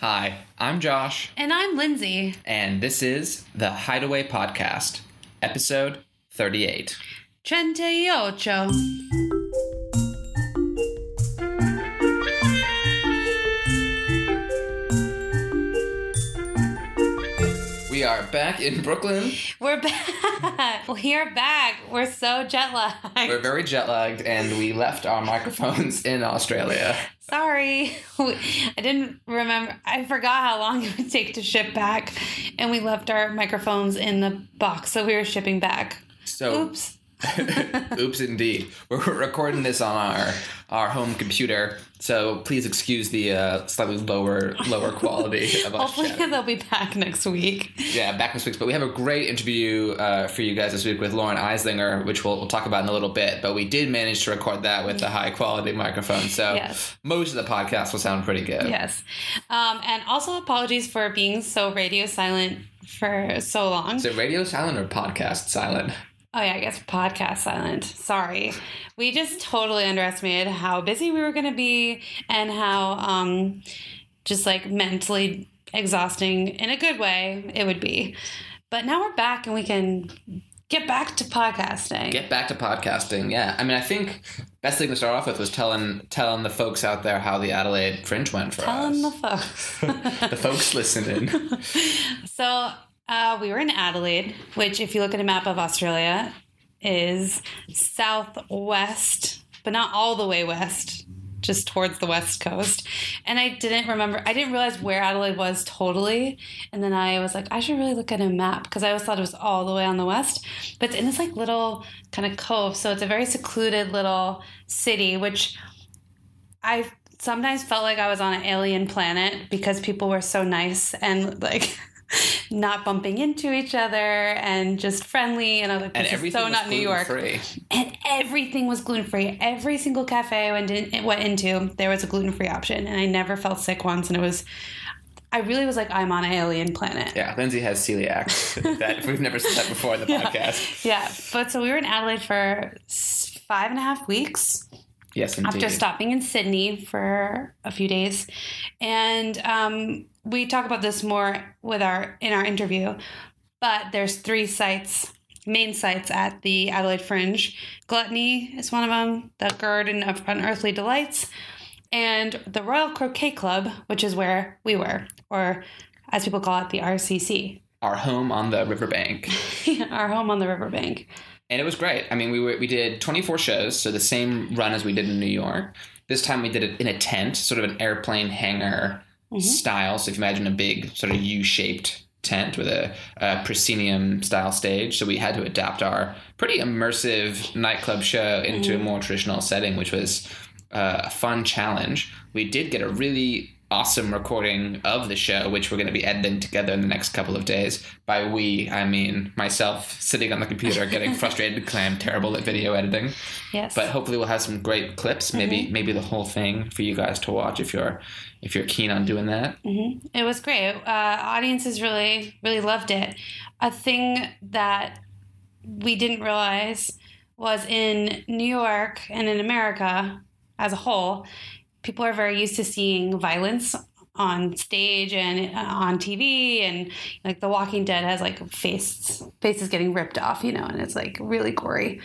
Hi, I'm Josh. And I'm Lindsay. And this is the Hideaway Podcast, episode 38. 38. We are back in Brooklyn. We're back. We are back. We're so jet lagged. We're very jet lagged, and we left our microphones in Australia. Sorry. I didn't remember. I forgot how long it would take to ship back, and we left our microphones in the box, so we were shipping back. So, oops. Oops, indeed. We're recording this on our home computer, so please excuse the slightly lower quality of us. Hopefully chatting. they'll be back next week. Yeah, back next week. But we have a great interview for you guys this week with Lauren Eislinger, which we'll talk about in a little bit. But we did manage to record that with a high quality microphone, so yes. Most of the podcast will sound pretty good. Yes. And also apologies for being so radio silent for so long. Is it radio silent or podcast silent? Oh, yeah, I guess podcast silent. Sorry. We just totally underestimated how busy we were going to be and how just like mentally exhausting in a good way it would be. But now we're back and we can get back to podcasting. Get back to podcasting, yeah. I mean, I think best thing to start off with was telling the folks out there how the Adelaide Fringe went for us. Telling the folks. The folks listening. So... we were in Adelaide, which, if you look at a map of Australia, is southwest, but not all the way west, just towards the west coast. And I didn't realize where Adelaide was totally. And then I was like, I should really look at a map because I always thought it was all the way on the west. But it's in this like little kind of cove. So it's a very secluded little city, which I sometimes felt like I was on an alien planet because people were so nice and like... not bumping into each other and just friendly, and I was like, this is so not New York. And everything was gluten-free. Every single cafe I went into, there was a gluten-free option, and I never felt sick once, and I really was like, I'm on an alien planet. Yeah, Lindsay has celiac. That we've never said that before in the podcast. Yeah, but so we were in Adelaide for 5.5 weeks. Yes, indeed. After stopping in Sydney for a few days. And we talk about this more in our interview, but there's 3 main sites at the Adelaide Fringe. Gluttony is one of them, the Garden of Unearthly Delights, and the Royal Croquet Club, which is where we were, or as people call it, the RCC. Our home on the riverbank. Our home on the riverbank. And it was great. I mean, we did 24 shows, so the same run as we did in New York. This time we did it in a tent, sort of an airplane hangar style. So if you imagine a big sort of U-shaped tent with a proscenium style stage. So we had to adapt our pretty immersive nightclub show into a more traditional setting, which was a fun challenge. We did get a really awesome recording of the show, which we're going to be editing together in the next couple of days. By we, I mean myself sitting on the computer getting frustrated because I am terrible at video editing. Yes. But hopefully we'll have some great clips, maybe the whole thing for you guys to watch if you're keen on doing that. Mm-hmm. It was great. Audiences really, really loved it. A thing that we didn't realize was in New York and in America as a whole, people are very used to seeing violence on stage and on TV, and like The Walking Dead has like faces getting ripped off, and it's like really gory.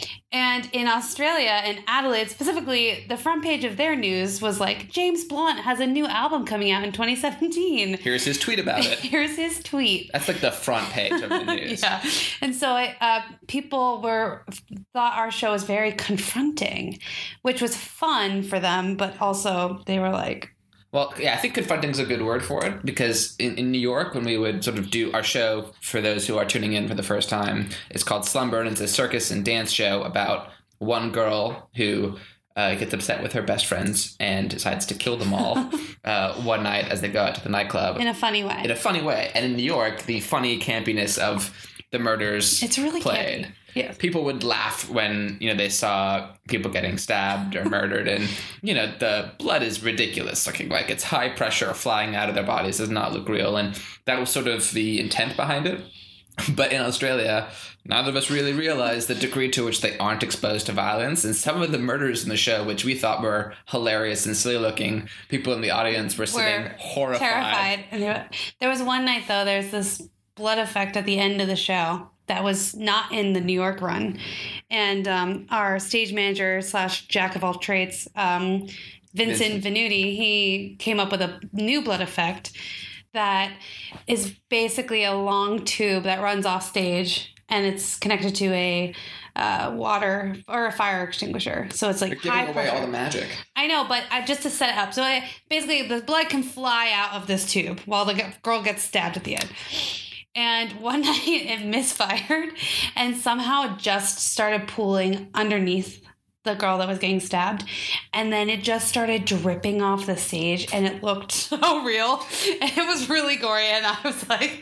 And in Australia, in Adelaide specifically, the front page of their news was like, James Blunt has a new album coming out in 2017. Here's his tweet about it. Here's his tweet. That's like the front page of the news. Yeah. And so people thought our show was very confronting, which was fun for them, but also they were like... Well, yeah, I think confronting is a good word for it, because in New York, when we would sort of do our show, for those who are tuning in for the first time, it's called Slumber, and it's a circus and dance show about one girl who gets upset with her best friends and decides to kill them all one night as they go out to the nightclub. In a funny way. And in New York, the funny campiness of the murders it's really played. Campy. Yes. People would laugh when, they saw people getting stabbed or murdered, and, the blood is ridiculous looking. Like, it's high pressure flying out of their bodies, does not look real. And that was sort of the intent behind it. But in Australia, none of us really realize the degree to which they aren't exposed to violence. And some of the murders in the show, which we thought were hilarious and silly looking, people in the audience were sitting horrified. Terrified. And there was one night, though, there's this blood effect at the end of the show that was not in the New York run. And our stage manager / jack of all trades, Vincent Venuti, he came up with a new blood effect that is basically a long tube that runs off stage, and it's connected to a water or a fire extinguisher. So it's like You're giving away pressure. all the magic. I know, but just to set it up. So basically, the blood can fly out of this tube while the girl gets stabbed at the end. And one night it misfired and somehow it just started pooling underneath the girl that was getting stabbed. And then it just started dripping off the stage and it looked so real. And it was really gory. And I was like,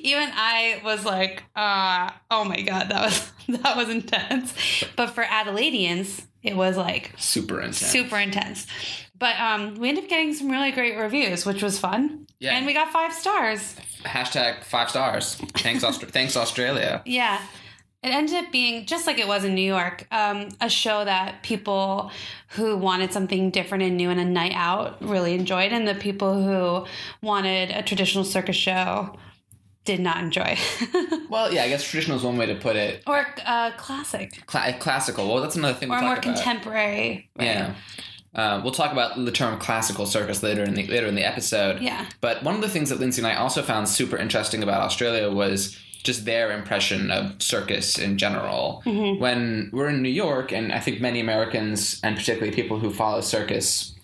oh my God, that was intense. But for Adelaideans, it was like super intense. But we ended up getting some really great reviews, which was fun. Yeah. And we got 5 stars. Hashtag 5 stars. Thanks, Australia. Yeah. It ended up being, just like it was in New York, a show that people who wanted something different and new and a night out really enjoyed. And the people who wanted a traditional circus show did not enjoy. Well, yeah, I guess traditional is one way to put it. Or classic. Classical. Well, that's another thing or we'll talk more about. Contemporary. Right? Yeah. We'll talk about the term classical circus later in the episode. Yeah. But one of the things that Lindsay and I also found super interesting about Australia was just their impression of circus in general. Mm-hmm. When we're in New York, and I think many Americans, and particularly people who follow circus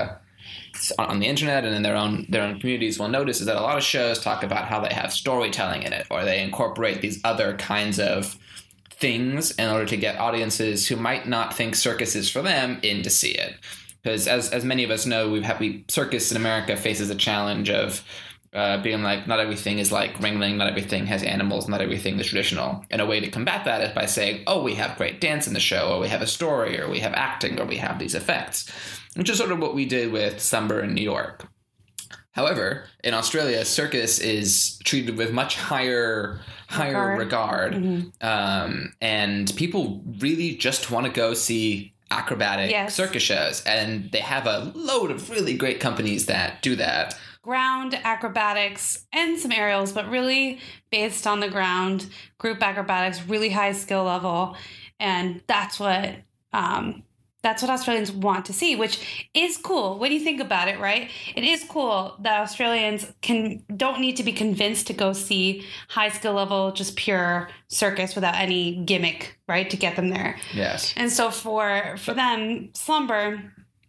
on the internet and in their own communities, will notice is that a lot of shows talk about how they have storytelling in it, or they incorporate these other kinds of things in order to get audiences who might not think circus is for them in to see it. Because as many of us know, circus in America faces a challenge of being like, not everything is like Ringling, not everything has animals, not everything is traditional. And a way to combat that is by saying, oh, we have great dance in the show, or we have a story, or we have acting, or we have these effects, which is sort of what we did with Slumber in New York. However, in Australia, circus is treated with much higher regard. Mm-hmm. And people really just want to go see acrobatic circus shows. And they have a load of really great companies that do that. Ground acrobatics and some aerials, but really based on the ground, group acrobatics, really high skill level. And that's what Australians want to see, which is cool when you think about it, right? It is cool that Australians don't need to be convinced to go see high skill level, just pure circus without any gimmick, right, to get them there. Yes. And so for them, Slumber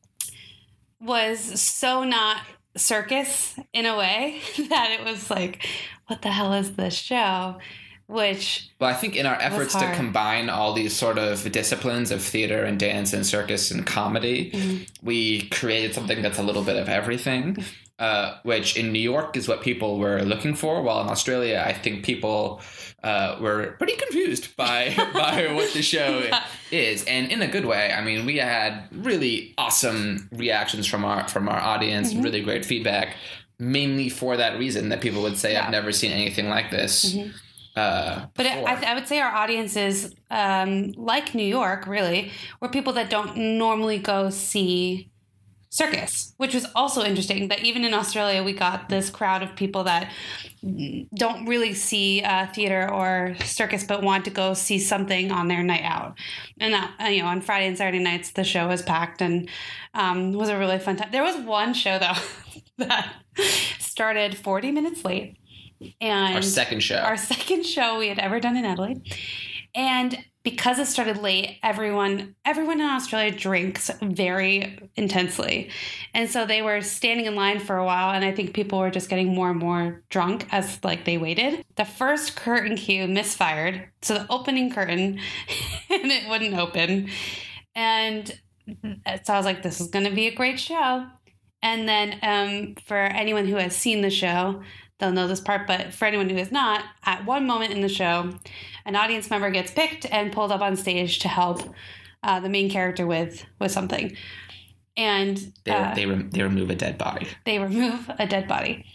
was so not circus in a way that it was like, what the hell is this show? Well, I think in our efforts to combine all these sort of disciplines of theater and dance and circus and comedy, mm-hmm. we created something that's a little bit of everything, which in New York is what people were looking for, while in Australia, I think people were pretty confused by what the show is, and in a good way. I mean, we had really awesome reactions from our audience, mm-hmm. really great feedback, mainly for that reason that people would say, I've never seen anything like this. Mm-hmm. But I would say our audiences, like New York, really, were people that don't normally go see circus, which was also interesting that even in Australia, we got this crowd of people that don't really see theater or circus, but want to go see something on their night out. And that, on Friday and Saturday nights, the show was packed and was a really fun time. There was one show, though, that started 40 minutes late. And our second show we had ever done in Adelaide. And because it started late, everyone in Australia drinks very intensely. And so they were standing in line for a while, and I think people were just getting more and more drunk as they waited. The first curtain cue misfired. So the opening curtain, and it wouldn't open. And so I was like, this is going to be a great show. And then for anyone who has seen the show, they'll know this part, but for anyone who is not, at one moment in the show, an audience member gets picked and pulled up on stage to help the main character with something. And they remove a dead body. They remove a dead body.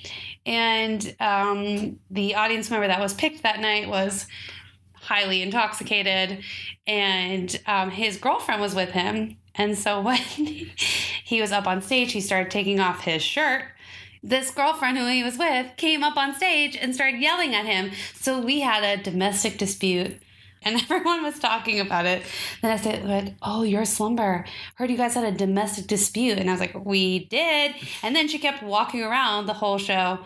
And the audience member that was picked that night was highly intoxicated, and his girlfriend was with him. And so when he was up on stage, he started taking off his shirt. This girlfriend who he was with came up on stage and started yelling at him. So we had a domestic dispute, and everyone was talking about it. Then I said, oh, you're a Slumber. Heard you guys had a domestic dispute. And I was like, we did. And then she kept walking around the whole show.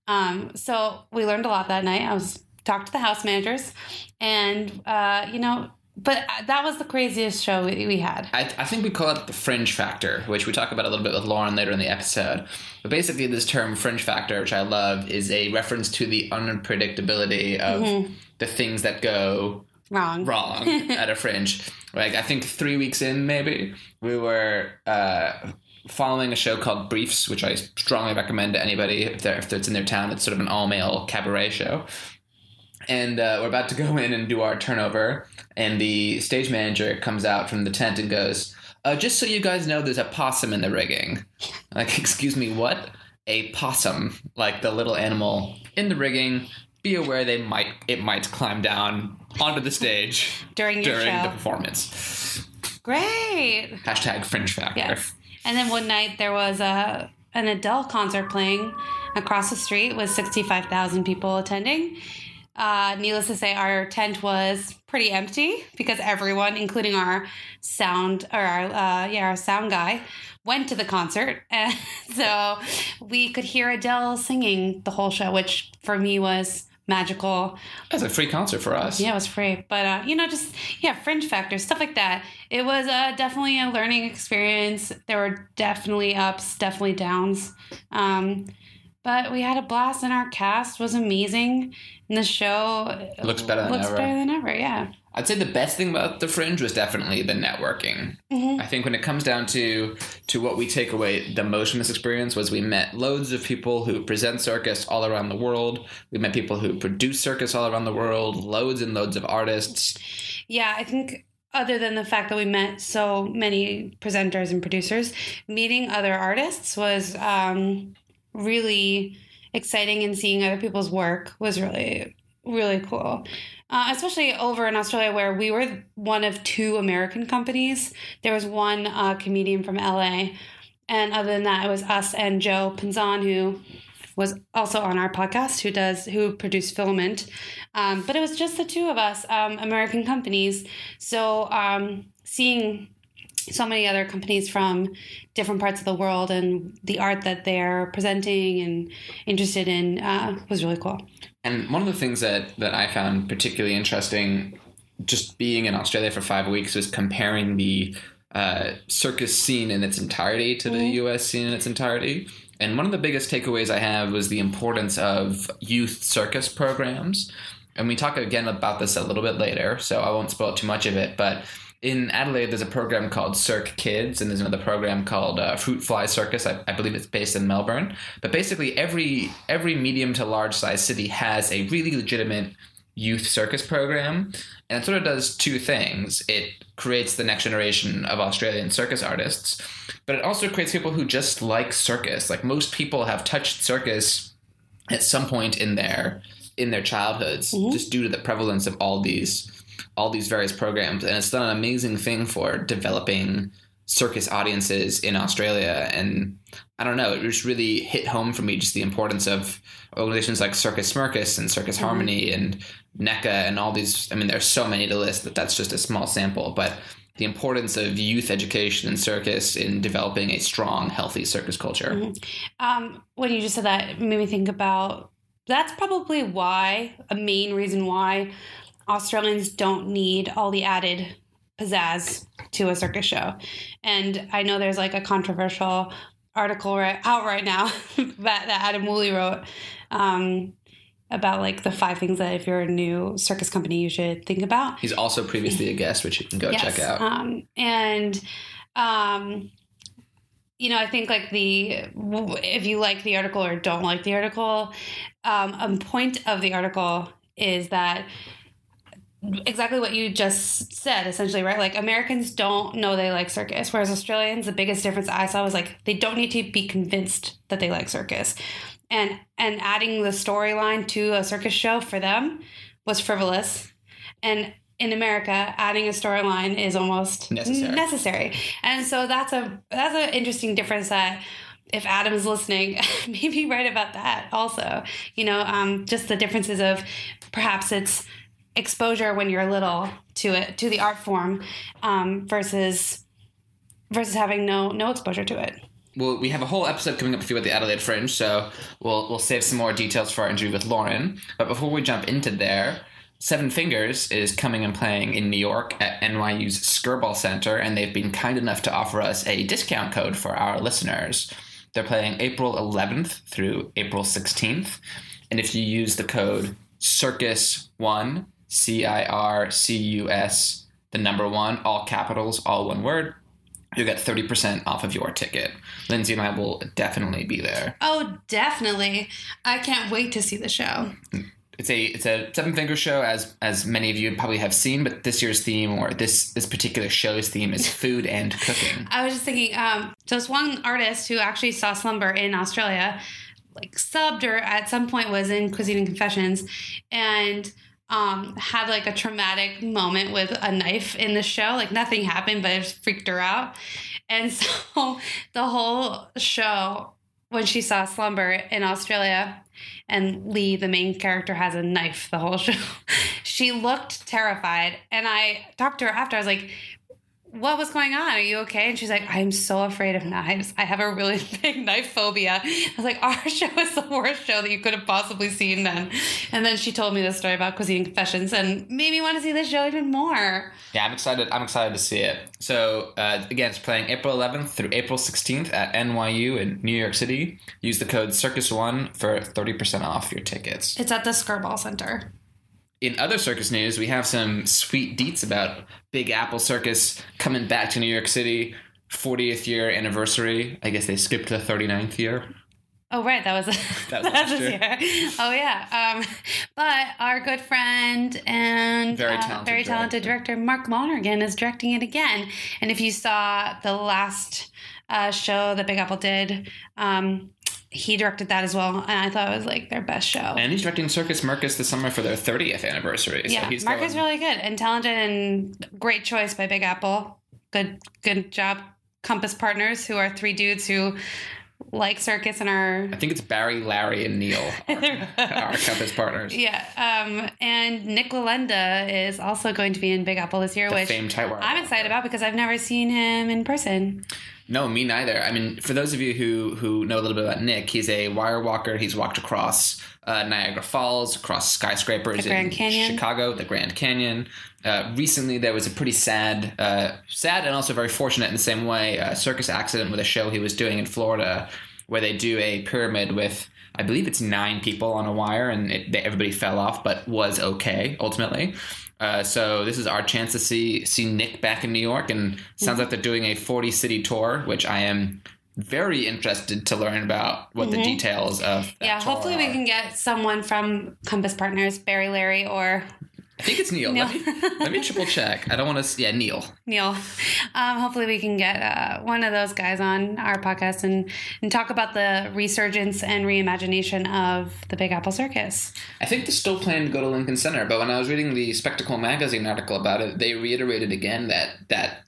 So we learned a lot that night. I talked to the house managers, and, but that was the craziest show we had. I think we call it the fringe factor, which we talk about a little bit with Lauren later in the episode. But basically this term fringe factor, which I love, is a reference to the unpredictability of the things that go wrong at a fringe. Like, I think 3 weeks in, maybe, we were following a show called Briefs, which I strongly recommend to anybody if it's in their town. It's sort of an all-male cabaret show. And we're about to go in and do our turnover, and the stage manager comes out from the tent and goes, just so you guys know, there's a possum in the rigging. Like, excuse me, what? A possum, like the little animal in the rigging. Be aware it might climb down onto the stage during the performance. Great. Hashtag fringe factor. Yes. And then one night there was an Adele concert playing across the street with 65,000 people attending. Needless to say, our tent was pretty empty because everyone, including our sound guy, went to the concert. And so we could hear Adele singing the whole show, which for me was magical. It was a free concert for us. Yeah, it was free. But, fringe factors, stuff like that. It was definitely a learning experience. There were definitely ups, definitely downs. But we had a blast, and our cast was amazing. And the show looks better than ever, yeah. I'd say the best thing about the Fringe was definitely the networking. I think when it comes down to what we take away the most from this experience was we met loads of people who present circus all around the world. We met people who produce circus all around the world, loads and loads of artists. Yeah, I think other than the fact that we met so many presenters and producers, meeting other artists was really exciting, and seeing other people's work was really, really cool. Especially over in Australia, where we were one of 2 American companies. There was one comedian from LA, and other than that, it was us and Joe Pinzon, who was also on our podcast, who produced Filament. But it was just the 2 of us, American companies. So seeing so many other companies from different parts of the world and the art that they're presenting and interested in was really cool. And one of the things that I found particularly interesting just being in Australia for 5 weeks was comparing the circus scene in its entirety to the U.S. scene in its entirety. And one of the biggest takeaways I have was the importance of youth circus programs. And we talk again about this a little bit later, so I won't spoil too much of it, but in Adelaide, there's a program called Cirque Kids, and there's another program called Fruit Fly Circus. I believe it's based in Melbourne. But basically, every medium to large size city has a really legitimate youth circus program, and it sort of does 2 things. It creates the next generation of Australian circus artists, but it also creates people who just like circus. Like, most people have touched circus at some point in their childhoods, just due to the prevalence of all these various programs. And it's done an amazing thing for developing circus audiences in Australia. And I don't know, it just really hit home for me, just the importance of organizations like Circus Smirkus and Circus Harmony and NECA and all these. I mean, there's so many to list that's just a small sample, but the importance of youth education and circus in developing a strong, healthy circus culture. When you just said that, it made me think about, that's probably a main reason why Australians don't need all the added pizzazz to a circus show. And I know there's like a controversial article out right now that Adam Woolley wrote about like the 5 things that if you're a new circus company you should think about. He's also previously a guest, which you can go check out. I think like if you like the article or don't like the article, a point of the article is that exactly what you just said, essentially, right? Like, Americans don't know they like circus, whereas Australians, the biggest difference I saw was like they don't need to be convinced that they like circus. and adding the storyline to a circus show for them was frivolous. And in America, adding a storyline is almost necessary. And so that's an interesting difference that if Adam is listening, maybe write about that also. Just the differences of perhaps it's exposure when you're little to the art form, versus having no exposure to it. Well, we have a whole episode coming up with you at the Adelaide Fringe, so we'll save some more details for our interview with Lauren. But before we jump into there, Seven Fingers is coming and playing in New York at NYU's Skirball Center, and they've been kind enough to offer us a discount code for our listeners. They're playing April 11th through April 16th, and if you use the code CIRCUS1, CIRCUS, the number 1, all capitals, all one word, you'll get 30% off of your ticket. Lindsay and I will definitely be there. Oh, definitely. I can't wait to see the show. It's a Seven Fingers show, as many of you probably have seen, but this year's theme, or this particular show's theme, is food and cooking. I was just thinking, so this one artist who actually saw Slumber in Australia, like subbed or at some point was in Cuisine and Confessions, and had like a traumatic moment with a knife in the show. Like nothing happened, but it just freaked her out. And so the whole show, when she saw Slumber in Australia, and Lee, the main character, has a knife the whole show, she looked terrified. And I talked to her after. I was like, what was going on? Are you okay? And she's like, I'm so afraid of knives. I have a really big knife phobia. I was like, our show is the worst show that you could have possibly seen then. And then she told me this story about Cuisine and Confessions and made me want to see this show even more. Yeah, I'm excited to see it. So, again, it's playing April 11th through April 16th at NYU in New York City. Use the code CIRCUS1 for 30% off your tickets. It's at the Skirball Center. In other circus news, we have some sweet deets about Big Apple Circus coming back to New York City, 40th year anniversary. I guess they skipped the 39th year. Oh, right. That was last year. Oh, yeah. But our good friend and very talented director, Mark Lonergan, is directing it again. And if you saw the last show that Big Apple did, he directed that as well, and I thought it was like their best show. And he's directing Circus Marcus this summer for their 30th anniversary. Yeah, so Mark is really good and talented, and great choice by Big Apple. Good job, Compass Partners, who are 3 dudes who like circus and are... I think it's Barry, Larry, and Neil, our Compass Partners. Yeah, and Nick Wallenda is also going to be in Big Apple this year, which I'm excited about because I've never seen him in person. No, me neither. I mean, for those of you who know a little bit about Nick, he's a wire walker. He's walked across Niagara Falls, across skyscrapers in Chicago, the Grand Canyon. Recently, there was a pretty sad and also very fortunate in the same way, circus accident with a show he was doing in Florida where they do a pyramid with, I believe it's 9 people on a wire, and everybody fell off but was okay, ultimately. So this is our chance to see Nick back in New York, and sounds like they're doing a 40-city tour, which I am very interested to learn about what the details of that tour hopefully we can get someone from Compass Partners, Barry, Larry, or... I think it's Neil. Let me triple check. I don't want to... Yeah, Neil. Hopefully we can get one of those guys on our podcast and talk about the resurgence and reimagination of the Big Apple Circus. I think they're still planning to go to Lincoln Center, but when I was reading the Spectacle magazine article about it, they reiterated again that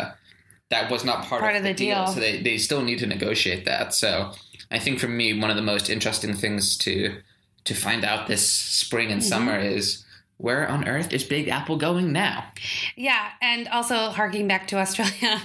was not part of the deal. So they still need to negotiate that. So I think for me, one of the most interesting things to find out this spring and summer is... where on earth is Big Apple going now? Yeah, and also harking back to Australia,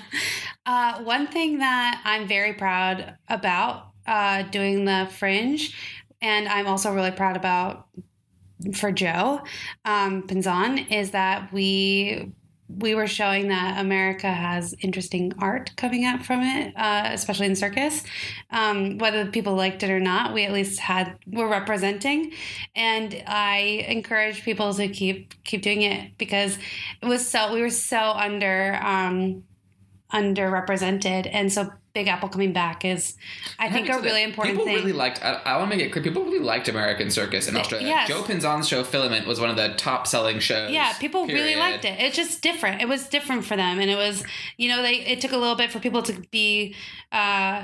one thing that I'm very proud about doing the Fringe, and I'm also really proud about for Joe Pinzon, is that we were showing that America has interesting art coming out from it, especially in circus. Whether people liked it or not, we at least were representing. And I encourage people to keep doing it because we were so underrepresented. And so Big Apple coming back is, I think, a really important thing. People really liked, I want to make it clear, people really liked American Circus in Australia. Yes. Joe Pinzon's show, Filament, was one of the top-selling shows. Yeah, people really liked it. It's just different. It was different for them. And it was, it took a little bit for people to be,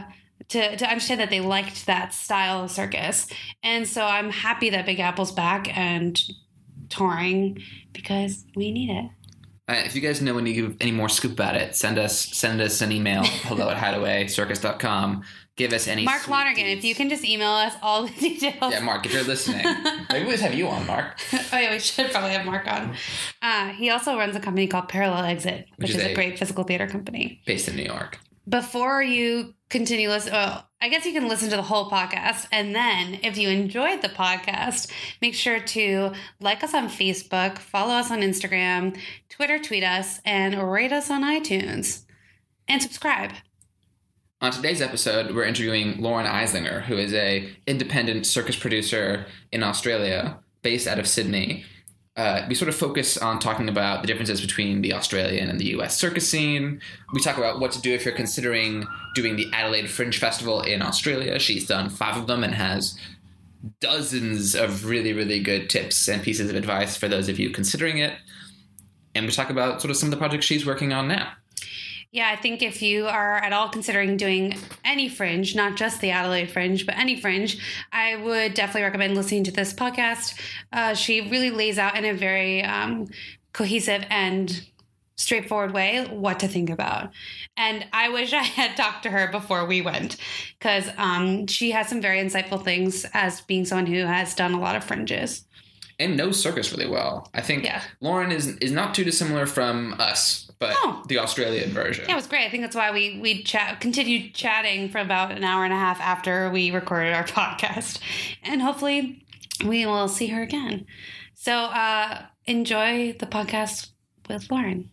to understand that they liked that style of circus. And so I'm happy that Big Apple's back and touring because we need it. If you guys know any more scoop about it, send us an email, hello@hideawayscircus.com. Give us any Mark Lonergan, if you can just email us all the details. Yeah, Mark, if you're listening. Maybe we'll just have you on, Mark. Oh, yeah, we should probably have Mark on. He also runs a company called Parallel Exit, which is a great physical theater company. Based in New York. Before you continue listening, I guess you can listen to the whole podcast. And then if you enjoyed the podcast, make sure to like us on Facebook, follow us on Instagram, Twitter, tweet us, and rate us on iTunes. And subscribe. On today's episode, we're interviewing Lauren Eislinger, who is an independent circus producer in Australia, based out of Sydney. We sort of focus on talking about the differences between the Australian and the US circus scene. We talk about what to do if you're considering doing the Adelaide Fringe Festival in Australia. She's done 5 of them and has dozens of really, really good tips and pieces of advice for those of you considering it. And we talk about sort of some of the projects she's working on now. Yeah, I think if you are at all considering doing any fringe, not just the Adelaide Fringe, but any fringe, I would definitely recommend listening to this podcast. She really lays out in a very cohesive and straightforward way what to think about. And I wish I had talked to her before we went, because she has some very insightful things as being someone who has done a lot of fringes. And knows circus really well. I think Lauren is not too dissimilar from us, but the Australian version. Yeah, it was great. I think that's why we continued chatting for about an hour and a half after we recorded our podcast. And hopefully we will see her again. So enjoy the podcast with Lauren.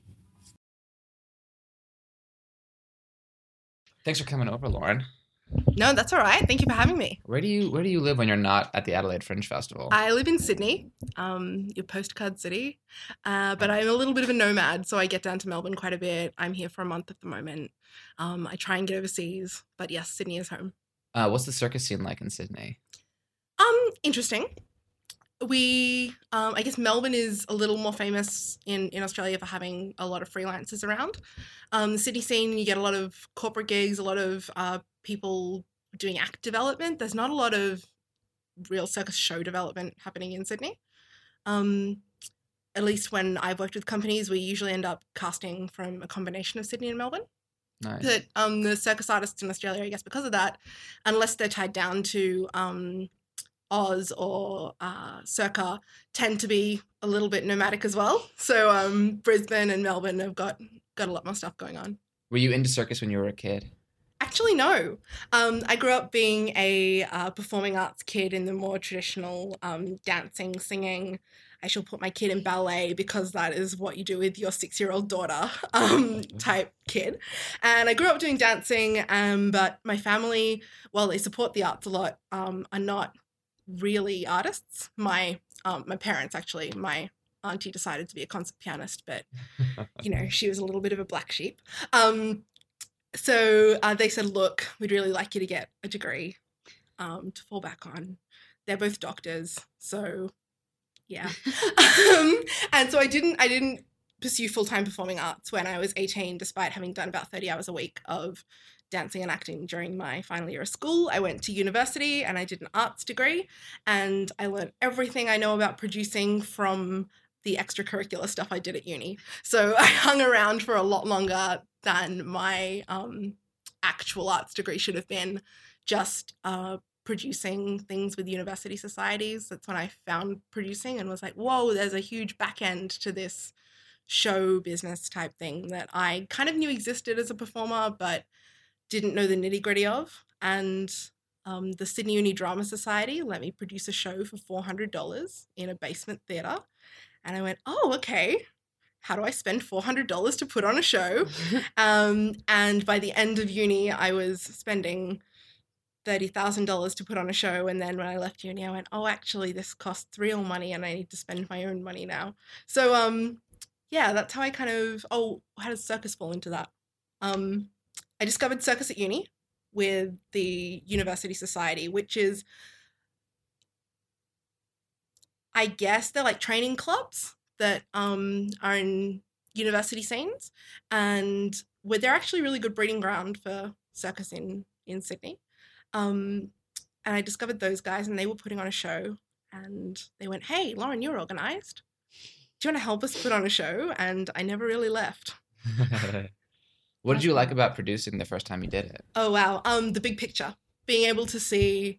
Thanks for coming over, Lauren. No, that's all right. Thank you for having me. Where do you live when you're not at the Adelaide Fringe Festival? I live in Sydney, your postcard city, but I'm a little bit of a nomad, so I get down to Melbourne quite a bit. I'm here for a month at the moment. I try and get overseas, but yes, Sydney is home. What's the circus scene like in Sydney? Interesting. I guess Melbourne is a little more famous in Australia for having a lot of freelancers around. The Sydney scene, you get a lot of corporate gigs, a lot of people doing act development. There's not a lot of real circus show development happening in Sydney. At least when I've worked with companies, we usually end up casting from a combination of Sydney and Melbourne. Nice. But the circus artists in Australia, I guess because of that, unless they're tied down to Oz or Circa, tend to be a little bit nomadic as well. So Brisbane and Melbourne have got a lot more stuff going on. Were you into circus when you were a kid? Actually, no. I grew up being a performing arts kid in the more traditional dancing, singing. I shall put my kid in ballet because that is what you do with your 6-year-old daughter type kid. And I grew up doing dancing, but my family, while they support the arts a lot, are not really artists. My parents, actually, my auntie decided to be a concert pianist, but, she was a little bit of a black sheep. So they said, look, we'd really like you to get a degree to fall back on. They're both doctors, so yeah. And so I didn't pursue full-time performing arts when I was 18, despite having done about 30 hours a week of dancing and acting during my final year of school. I went to university and I did an arts degree, and I learned everything I know about producing from the extracurricular stuff I did at uni. So I hung around for a lot longer than my actual arts degree should have been, just producing things with university societies. That's when I found producing and was like, whoa, there's a huge back end to this show business type thing that I kind of knew existed as a performer, but didn't know the nitty gritty of. And the Sydney Uni Drama Society let me produce a show for $400 in a basement theatre. And I went, oh, okay. How do I spend $400 to put on a show? And by the end of uni, I was spending $30,000 to put on a show. And then when I left uni, I went, oh, actually, this costs real money and I need to spend my own money now. So, yeah, that's how I kind of, how does circus fall into that? I discovered circus at uni with the University Society, which is, I guess they're like training clubs that are in university scenes, and they're actually really good breeding ground for circus in Sydney. And I discovered those guys, and they were putting on a show. And they went, "Hey, Lauren, you're organized. Do you want to help us put on a show?" And I never really left. What did you like about producing the first time you did it? Oh, wow. The big picture. Being able to see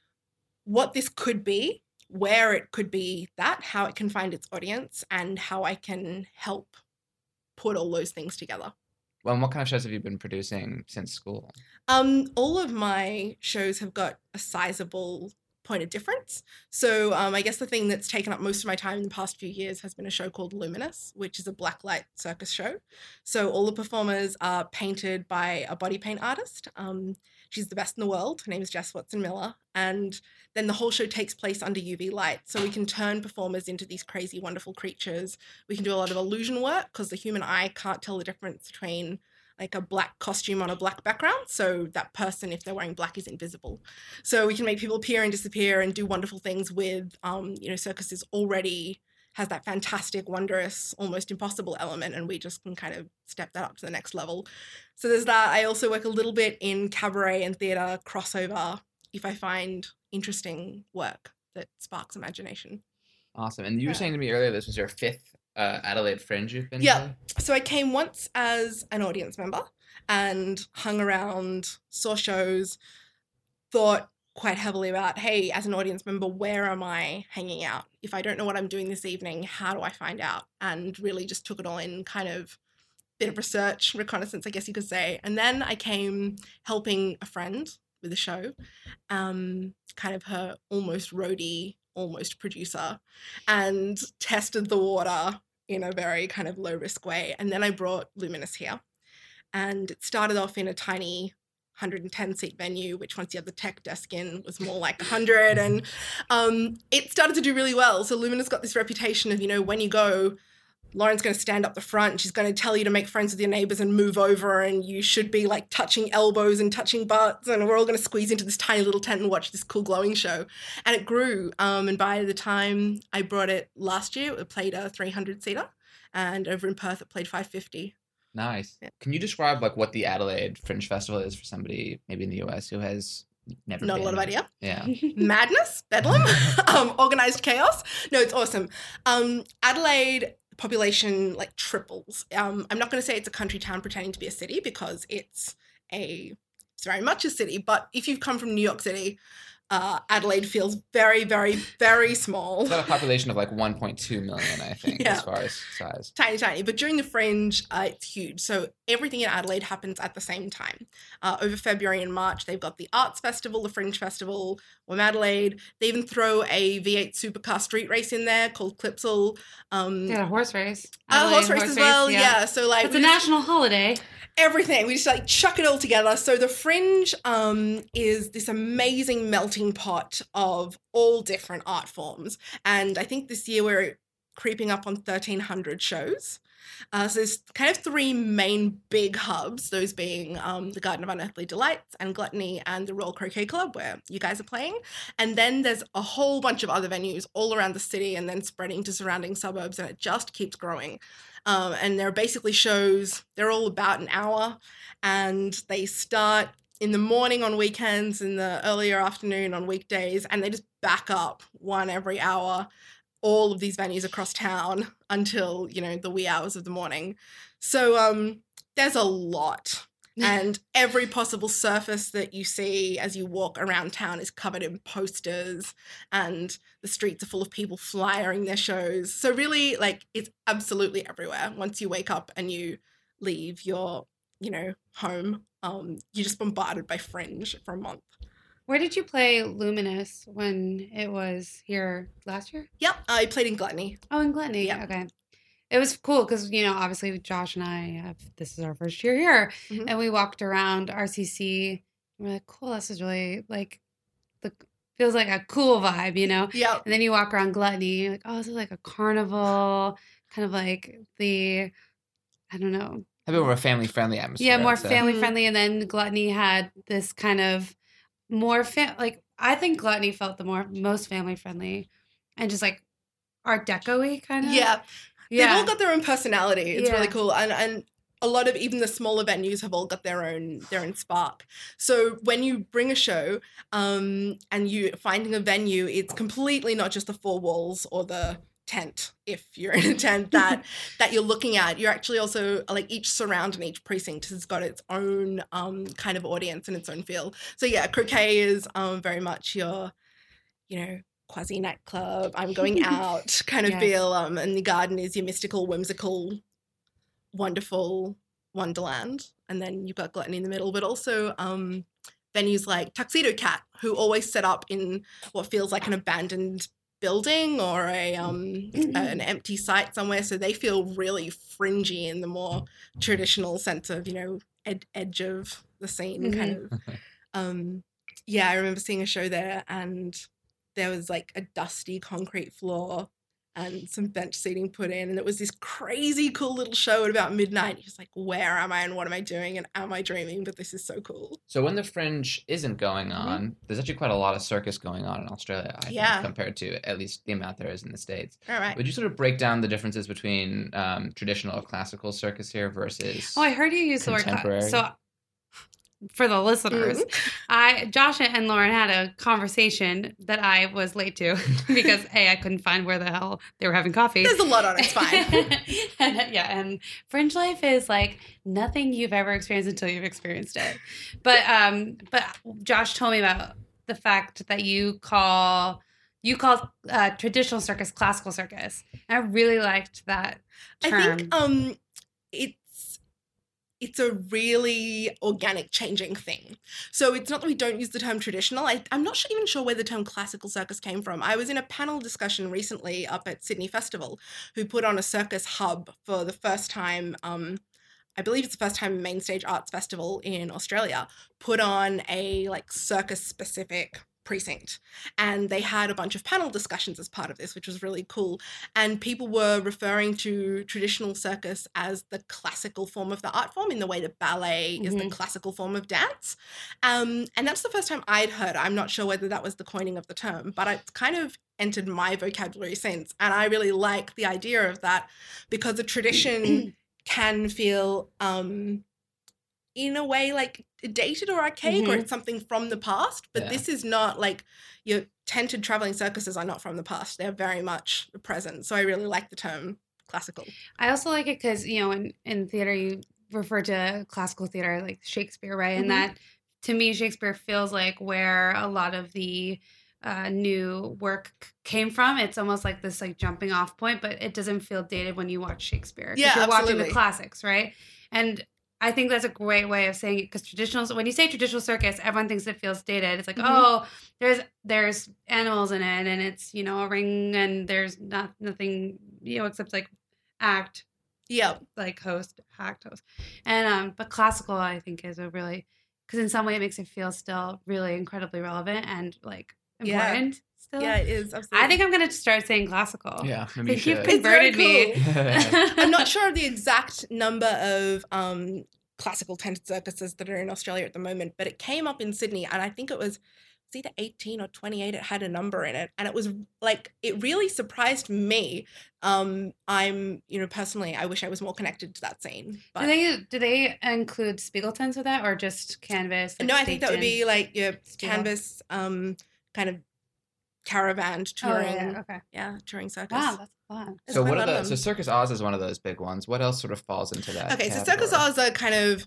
what this could be, where it could be that, how it can find its audience, and how I can help put all those things together. Well, and what kind of shows have you been producing since school? All of my shows have got a sizable point of difference. So I guess the thing that's taken up most of my time in the past few years has been a show called Luminous, which is a blacklight circus show. So all the performers are painted by a body paint artist. She's the best in the world. Her name is Jess Watson Miller. And then the whole show takes place under UV light. So we can turn performers into these crazy, wonderful creatures. We can do a lot of illusion work because the human eye can't tell the difference between like a black costume on a black background. So that person, if they're wearing black, is invisible. So we can make people appear and disappear and do wonderful things with, circuses already has that fantastic, wondrous, almost impossible element, and we just can kind of step that up to the next level. So there's that. I also work a little bit in cabaret and theatre crossover if I find interesting work that sparks imagination. Awesome. And you were saying to me earlier this was your fifth Adelaide Fringe you've been Yeah. to? So I came once as an audience member and hung around, saw shows, thought quite heavily about, hey, as an audience member, where am I hanging out? If I don't know what I'm doing this evening, how do I find out? And really just took it all in, kind of bit of research, reconnaissance, I guess you could say. And then I came helping a friend with the show, kind of her almost roadie, almost producer, and tested the water in a very kind of low risk way. And then I brought Luminous here. And it started off in a tiny 110 seat venue, which once you had the tech desk in was more like 100. And it started to do really well. So Luminous got this reputation of, when you go, Lauren's going to stand up the front. She's going to tell you to make friends with your neighbors and move over. And you should be like touching elbows and touching butts. And we're all going to squeeze into this tiny little tent and watch this cool glowing show. And it grew. And by the time I brought it last year, it played a 300 seater. And over in Perth, it played 550. Nice. Yeah. Can you describe like what the Adelaide Fringe Festival is for somebody maybe in the US who has never Not been? a lot of idea. Yeah. Madness, bedlam, organized chaos. No, it's awesome. Adelaide population like triples. I'm not going to say it's a country town pretending to be a city because it's very much a city. But if you've come from New York City, Adelaide feels very, very, very small. It's got a population of like 1.2 million, I think, Yeah. as far as size. Tiny, tiny. But during the Fringe, it's huge. So everything in Adelaide happens at the same time. Over February and March, they've got the Arts Festival, the Fringe Festival, Wim Adelaide. They even throw a V8 supercar street race in there called Clipsal. They had a horse race. A horse race as well, yeah. So like It's a national holiday. everything. We just like chuck it all together. So the Fringe is this amazing melting pot of all different art forms. And I think this year we're creeping up on 1,300 shows. So there's kind of three main big hubs, those being the Garden of Unearthly Delights and Gluttony and the Royal Croquet Club where you guys are playing. And then there's a whole bunch of other venues all around the city and then spreading to surrounding suburbs, and it just keeps growing. And they're basically shows, they're all about an hour, and they start in the morning on weekends, in the earlier afternoon on weekdays, and they just back up one every hour, all of these venues across town until, the wee hours of the morning. So there's a lot. And every possible surface that you see as you walk around town is covered in posters, and the streets are full of people flyering their shows. So really, it's absolutely everywhere. Once you wake up and you leave your, home, you're just bombarded by Fringe for a month. Where did you play Luminous when it was here last year? Yep, I played in Gluttony. Oh, in Gluttony. Yeah. Okay. It was cool because, obviously Josh and I this is our first year here, Mhm. and we walked around RCC. And we're like, cool, this is really feels like a cool vibe, Yep. And then you walk around Gluttony, you're like, oh, this is like a carnival, kind of like I don't know. A bit more of a family-friendly atmosphere. Yeah, more I'd say. family friendly. And then Gluttony had this kind of more I think Gluttony felt the most family friendly and just like Art Deco-y kind of. Yeah. Yeah. They've all got their own personality. It's Yeah. really cool. And a lot of even the smaller venues have all got their own spark. So when you bring a show and you finding a venue, it's completely not just the four walls or the tent, if you're in a tent that you're looking at. You're actually also like each surround and each precinct has got its own kind of audience and its own feel. So yeah, Croquet is very much your, you know, quasi nightclub, I'm going out kind of feel, and the Garden is your mystical, whimsical, wonderful wonderland. And then you've got Gluttony in the middle, but also venues like Tuxedo Cat, who always set up in what feels like an abandoned building or an empty site somewhere, so they feel really fringy in the more traditional sense of, you know, edge of the scene kind of. I remember seeing a show there, and there was like a dusty concrete floor and some bench seating put in, and it was this crazy cool little show at about midnight. You're just like, where am I and what am I doing and am I dreaming? But this is so cool. So when the Fringe isn't going on, there's actually quite a lot of circus going on in Australia, I think, compared to at least the amount there is in the States. All right. Would you sort of break down the differences between traditional or classical circus here versus I heard you use the word contemporary? so for the listeners, Josh and Lauren had a conversation that I was late to because I couldn't find where the hell they were having coffee. There's a lot on it, it's fine. and Fringe life is like nothing you've ever experienced until you've experienced it. But Josh told me about the fact that you call traditional circus classical circus. And I really liked that term. I think it's a really organic changing thing. So it's not that we don't use the term traditional. I'm not even sure where the term classical circus came from. I was in a panel discussion recently up at Sydney Festival who put on a circus hub for the first time. I believe it's the first time Mainstage Arts Festival in Australia put on a like circus specific precinct, and they had a bunch of panel discussions as part of this, which was really cool. And people were referring to traditional circus as the classical form of the art form in the way that ballet is the classical form of dance. And that's the first time I'd heard. I'm not sure whether that was the coining of the term, but it's kind of entered my vocabulary since. And I really like the idea of that because a tradition can feel in a way like dated or archaic or it's something from the past, but this is not like your tented traveling circuses are not from the past. They're very much the present. So I really like the term classical. I also like it because, you know, in theater you refer to classical theater like Shakespeare, right? And that to me Shakespeare feels like where a lot of the new work came from. It's almost like this like jumping off point, but it doesn't feel dated when you watch Shakespeare. Yeah, you're absolutely. watching the classics, right? And I think that's a great way of saying it because when you say traditional circus, everyone thinks it feels dated. It's like, oh, there's animals in it and it's, you know, a ring and there's nothing, you know, except like act. Yep. Like act host. And, but classical, I think is a really, because in some way it makes it feel still really incredibly relevant and like important still. Yeah, it is. Absolutely. I think I'm going to start saying classical. Yeah, maybe you You've should. converted me. I'm not sure of the exact number of classical tented circuses that are in Australia at the moment, but it came up in Sydney, and I think it was either 18 or 28. It had a number in it, and it was like it really surprised me. I'm, you know, personally, I wish I was more connected to that scene. But Do they include Spiegel tents with that, or just canvas? Like no, I think that would be like your Spiegel. canvas, kind of caravan touring. Okay. Touring circus. Wow, that's fun. There's So quite what a are lot of so them. Circus Oz is one of those big ones. What else sort of falls into that? Okay, so category? Circus Oz are kind of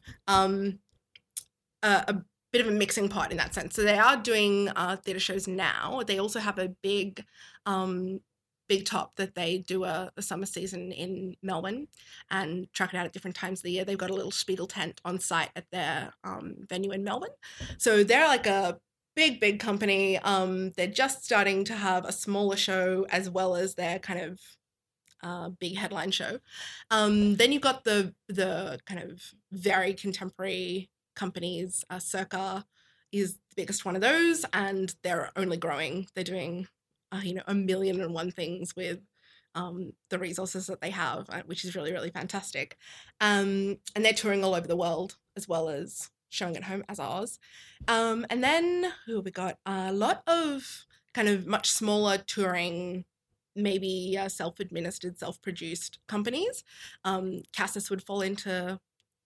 a bit of a mixing pot in that sense. So they are doing theatre shows now. They also have a big top that they do a summer season in Melbourne and track it out at different times of the year. They've got a little Spiegel tent on site at their venue in Melbourne. So they're like a big company. They're just starting to have a smaller show as well as their kind of big headline show. Then you've got the kind of very contemporary companies. Circa is the biggest one of those, and they're only growing. They're doing, 1,000,001 things with the resources that they have, which is really, really fantastic. And they're touring all over the world as well as showing at home as ours. And then who have we got? A lot of kind of much smaller touring, maybe self-administered, self-produced companies. Cassis would fall into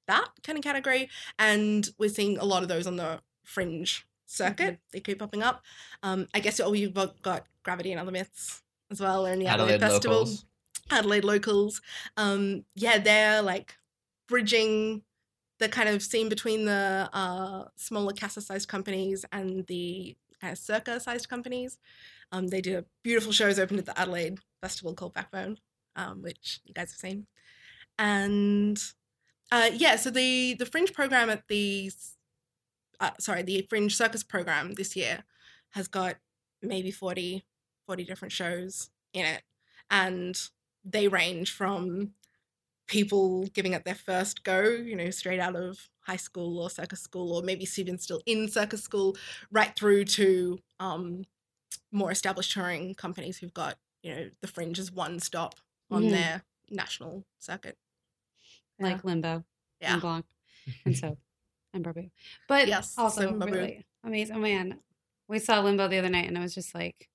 that kind of category. And we're seeing a lot of those on the fringe circuit. They keep popping up. I guess you've got Gravity and Other Myths as well, and the Adelaide Festival. Locals. Adelaide Locals. They're like bridging the kind of scene between the smaller casa-sized companies and the kind of circa-sized companies. They did a beautiful shows opened at the Adelaide Festival called Backbone, which you guys have seen. And so the fringe program at the fringe circus program this year has got maybe 40 different shows in it, and they range from people giving it their first go, straight out of high school or circus school, or maybe even still in circus school, right through to more established touring companies who've got, the fringe as one stop on their national circuit. Like Limbo and Blanc and Soap and Barbu. But yes, also Babu. really amazing. Oh, man. We saw Limbo the other night, and I was just like,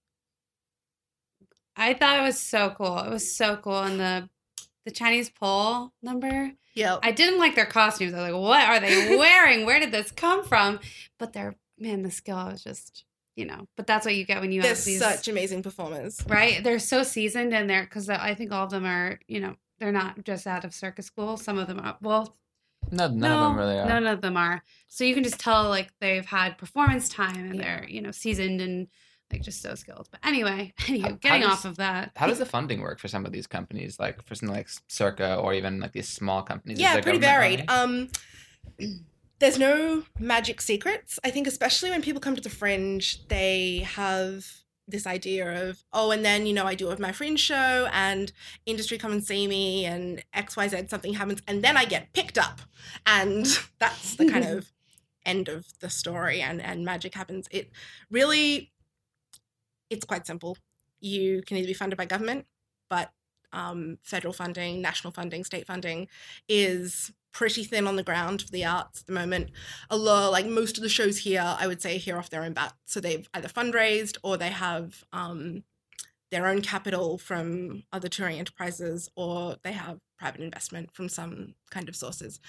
I thought it was so cool. It was so cool. And the Chinese pole number. Yeah. I didn't like their costumes. I was like, what are they wearing? Where did this come from? But the skill was just, but that's what you get when you have these. They're such amazing performers. Right? They're so seasoned in there because I think all of them are, they're not just out of circus school. Some of them are, None of them really are. None of them are. So you can just tell, like, they've had performance time and they're, seasoned and, like, just so skilled. But anyway, getting off of that. How does the funding work for some of these companies, like for something like Circa or even like these small companies? Yeah, pretty varied. There's no magic secrets. I think especially when people come to the fringe, they have this idea of, and then, I do it with my fringe show and industry come and see me and XYZ, something happens, and then I get picked up. And that's the kind of end of the story and magic happens. It really, it's quite simple. You can either be funded by government, but federal funding, national funding, state funding is pretty thin on the ground for the arts at the moment. A lot, like most of the shows here, I would say, here off their own bat. So they've either fundraised or they have their own capital from other touring enterprises, or they have private investment from some kind of sources.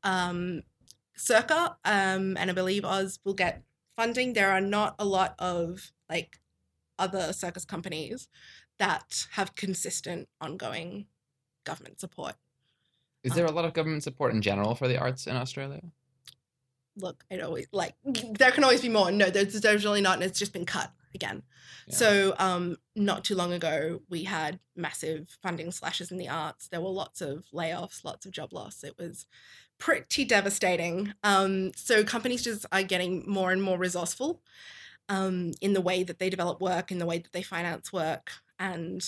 Circa and I believe Oz will get funding. There are not a lot of like other circus companies that have consistent ongoing government support. Is there a lot of government support in general for the arts in Australia? Look, there can always be more. No, there's really not, and it's just been cut again. Yeah. So not too long ago, we had massive funding slashes in the arts. There were lots of layoffs, lots of job loss. It was pretty devastating. So companies just are getting more and more resourceful in the way that they develop work, in the way that they finance work. And,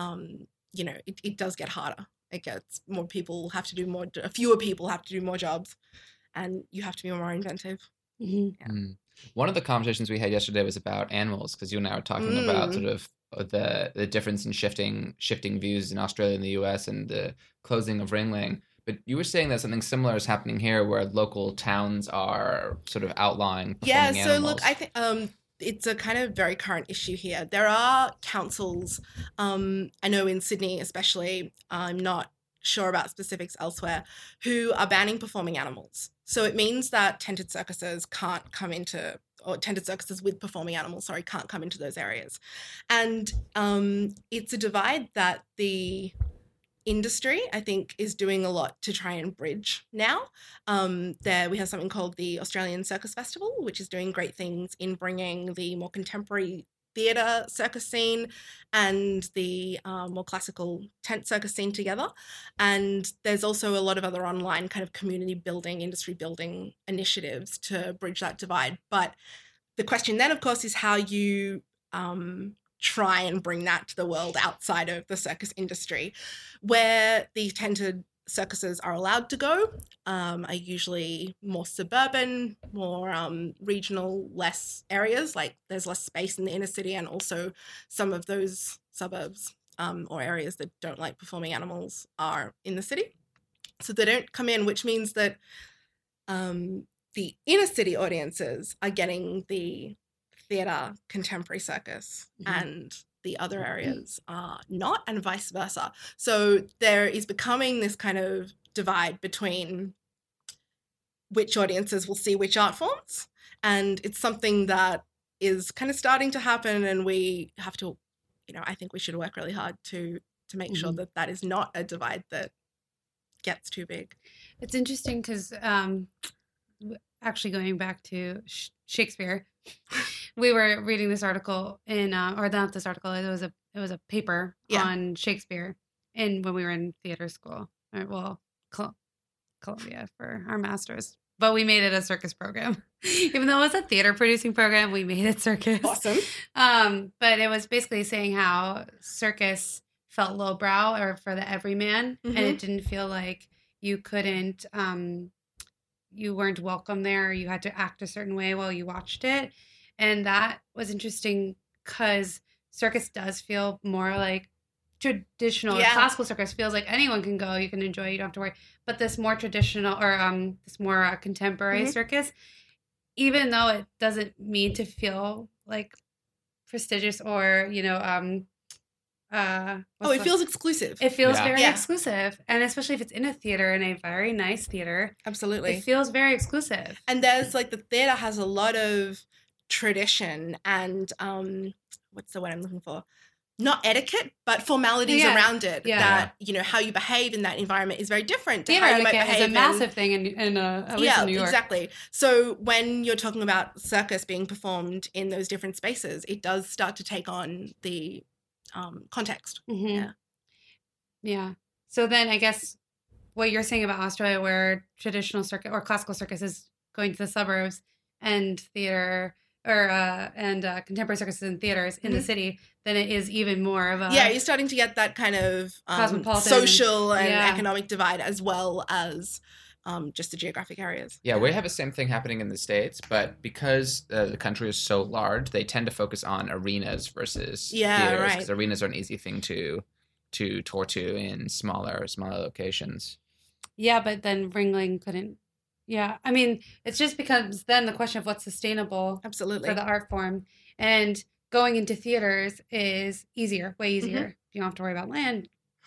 it does get harder. It gets more people have to do more, fewer people have to do more jobs, and you have to be more inventive. Mm-hmm. Yeah. One of the conversations we had yesterday was about animals, because you and I were talking about sort of the difference in shifting views in Australia and the US and the closing of Ringling. But you were saying that something similar is happening here, where local towns are sort of outlawing performing animals. So look, I think it's a kind of very current issue here. There are councils, I know in Sydney especially, I'm not sure about specifics elsewhere, who are banning performing animals. So it means that tented circuses can't come into, or tented circuses with performing animals, can't come into those areas. And it's a divide that the industry, I think, is doing a lot to try and bridge now. There we have something called the Australian Circus Festival, which is doing great things in bringing the more contemporary theatre circus scene and the more classical tent circus scene together. And there's also a lot of other online kind of community building, industry building initiatives to bridge that divide. But the question then, of course, is how you try and bring that to the world outside of the circus industry. Where the tented circuses are allowed to go are usually more suburban, more regional, less areas, like there's less space in the inner city, and also some of those suburbs or areas that don't like performing animals are in the city. So they don't come in, which means that the inner city audiences are getting the theatre contemporary circus and the other areas are not, and vice versa. So there is becoming this kind of divide between which audiences will see which art forms. And it's something that is kind of starting to happen, and we have to, I think we should work really hard to make sure that that is not a divide that gets too big. It's interesting because actually going back to Shakespeare, we were reading this article in, or not this article, it was a paper on Shakespeare when we were in theater school. Columbia for our master's. But we made it a circus program. Even though it was a theater producing program, we made it circus. Awesome. But it was basically saying how circus felt lowbrow or for the everyman. And it didn't feel like you couldn't, you weren't welcome there. You had to act a certain way while you watched it. And that was interesting because circus does feel more like traditional. Classical circus feels like anyone can go, you can enjoy, you don't have to worry. But this more traditional or this more contemporary circus, even though it doesn't mean to feel like prestigious or, it feels exclusive. It feels very exclusive. And especially if it's in a theater, in a very nice theater. Absolutely. It feels very exclusive. And there's the theater has a lot of tradition and, what's the word I'm looking for? Not etiquette, but formalities around it. Yeah. That, how you behave in that environment is very different to theater how you might etiquette behave. is a massive thing at least in New York. Exactly. So when you're talking about circus being performed in those different spaces, it does start to take on the context. Yeah. So then I guess what you're saying about Australia, where traditional circus or classical circus is going to the suburbs and theater and contemporary circuses and theaters in the city, then it is even more of a... Yeah, you're starting to get that kind of social and economic divide as well as just the geographic areas. Yeah, we have the same thing happening in the States, but because the country is so large, they tend to focus on arenas versus theaters, because arenas are an easy thing to tour to in smaller locations. Yeah, but then Ringling couldn't... Yeah, I mean, it's just becomes then the question of what's sustainable for the art form. And going into theaters is easier, way easier. You don't have to worry about land,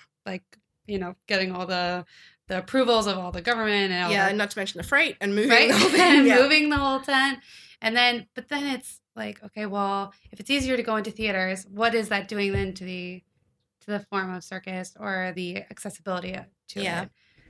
getting all the approvals of all the government and all and not to mention the freight and moving the whole thing. and moving the whole tent. And then, but then it's like, okay, well, if it's easier to go into theaters, what is that doing then to the form of circus or the accessibility to it?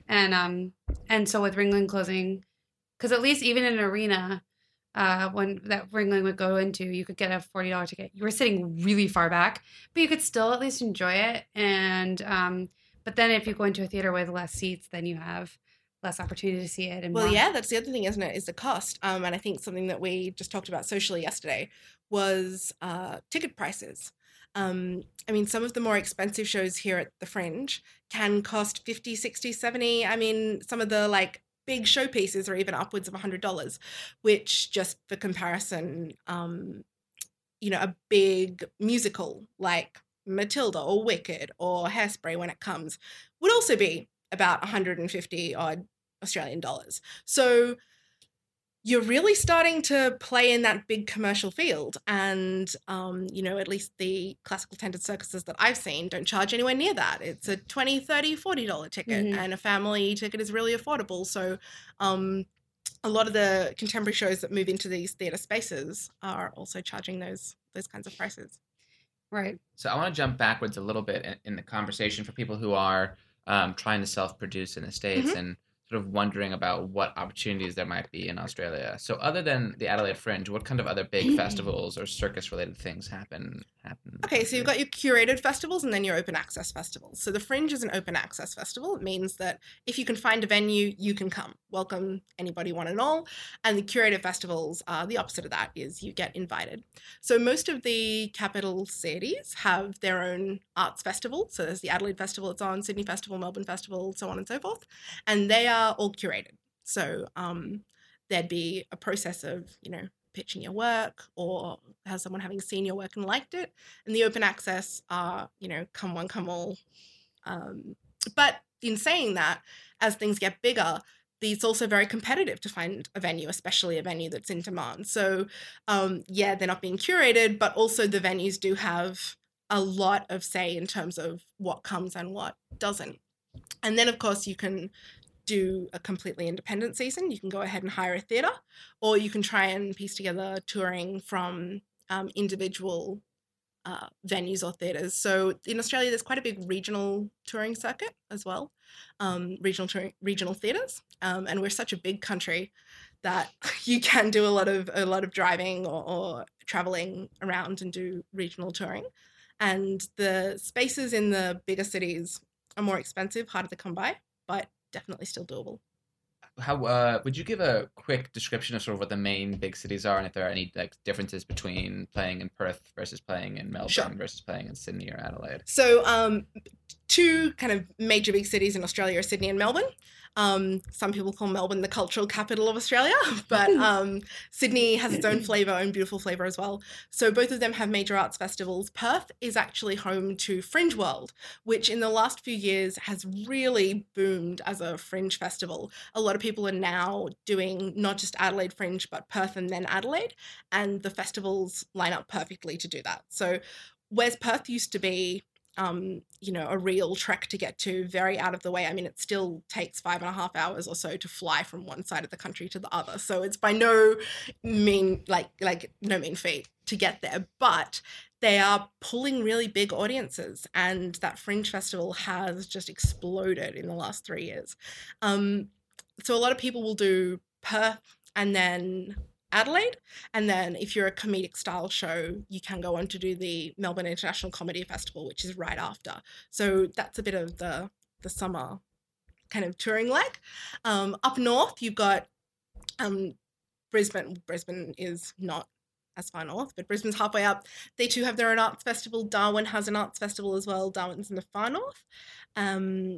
And so with Ringling closing, because at least even in an arena, when that Ringling would go into, you could get a $40 ticket. You were sitting really far back, but you could still at least enjoy it. And but then if you go into a theater with less seats, then you have less opportunity to see it. And that's the other thing, isn't it? Is the cost. And I think something that we just talked about socially yesterday was ticket prices. I mean, some of the more expensive shows here at the Fringe can cost $50, $60, $70. I mean, some of the big showpieces are even upwards of $100, which just for comparison, a big musical like Matilda or Wicked or Hairspray when it comes would also be about 150 odd Australian dollars. So you're really starting to play in that big commercial field. And, at least the classical tented circuses that I've seen don't charge anywhere near that. It's a $20, $30, $40 ticket and a family ticket is really affordable. So a lot of the contemporary shows that move into these theatre spaces are also charging those kinds of prices. Right. So I want to jump backwards a little bit in the conversation for people who are trying to self-produce in the States and sort of wondering about what opportunities there might be in Australia. So other than the Adelaide Fringe, what kind of other big festivals or circus-related things happen? Okay, so you've got your curated festivals and then your open access festivals. So the Fringe is an open access festival. It means that if you can find a venue, you can come. Welcome anybody, one and all. And the curated festivals are the opposite of that, is you get invited. So most of the capital cities have their own arts festival. So there's the Adelaide Festival it's on, Sydney Festival, Melbourne Festival, so on and so forth. And they are all curated. So there'd be a process of, pitching your work or has someone having seen your work and liked it. And the open access are, come one, come all. But in saying that, as things get bigger, it's also very competitive to find a venue, especially a venue that's in demand. So, they're not being curated, but also the venues do have a lot of say in terms of what comes and what doesn't. And then, of course, you can do a completely independent season. You can go ahead and hire a theatre, or you can try and piece together touring from individual venues or theatres. So in Australia, there's quite a big regional touring circuit as well, regional theatres, and we're such a big country that you can do a lot of driving or traveling around and do regional touring. And the spaces in the bigger cities are more expensive, harder to come by, but definitely still doable. How would you give a quick description of sort of what the main big cities are, and if there are any like differences between playing in Perth versus playing in Melbourne Sure. versus playing in Sydney or Adelaide? So two kind of major big cities in Australia are Sydney and Melbourne. Some people call Melbourne the cultural capital of Australia, but Sydney has its own flavour, own beautiful flavour as well. So both of them have major arts festivals. Perth is actually home to Fringe World, which in the last few years has really boomed as a fringe festival. A lot of people are now doing not just Adelaide Fringe, but Perth and then Adelaide, and the festivals line up perfectly to do that. So whereas Perth used to be a real trek to get to, very out of the way. I mean, it still takes 5.5 hours or so to fly from one side of the country to the other. So it's by no mean feat to get there, but they are pulling really big audiences, and that Fringe Festival has just exploded in the last 3 years. So a lot of people will do Perth and then Adelaide, and then if you're a comedic style show, you can go on to do the Melbourne International Comedy Festival, which is right after. So that's a bit of the summer kind of touring leg. Up north, you've got Brisbane. Brisbane is not as far north, but Brisbane's halfway up. They too have their own arts festival. Darwin has an arts festival as well. Darwin's in the far north, and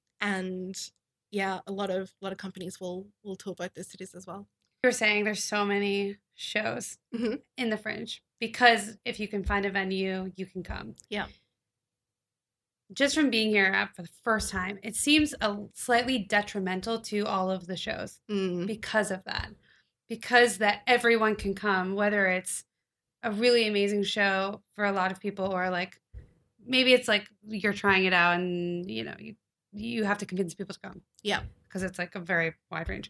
yeah, a lot of companies will tour both those cities as well. You were saying there's so many shows Mhm. in the Fringe because if you can find a venue, you can come. Yeah. Just from being here for the first time, it seems slightly detrimental to all of the shows because of that. Because that everyone can come, whether it's a really amazing show for a lot of people or like maybe it's like you're trying it out and you have to convince people to come. Yeah. Because it's like a very wide range.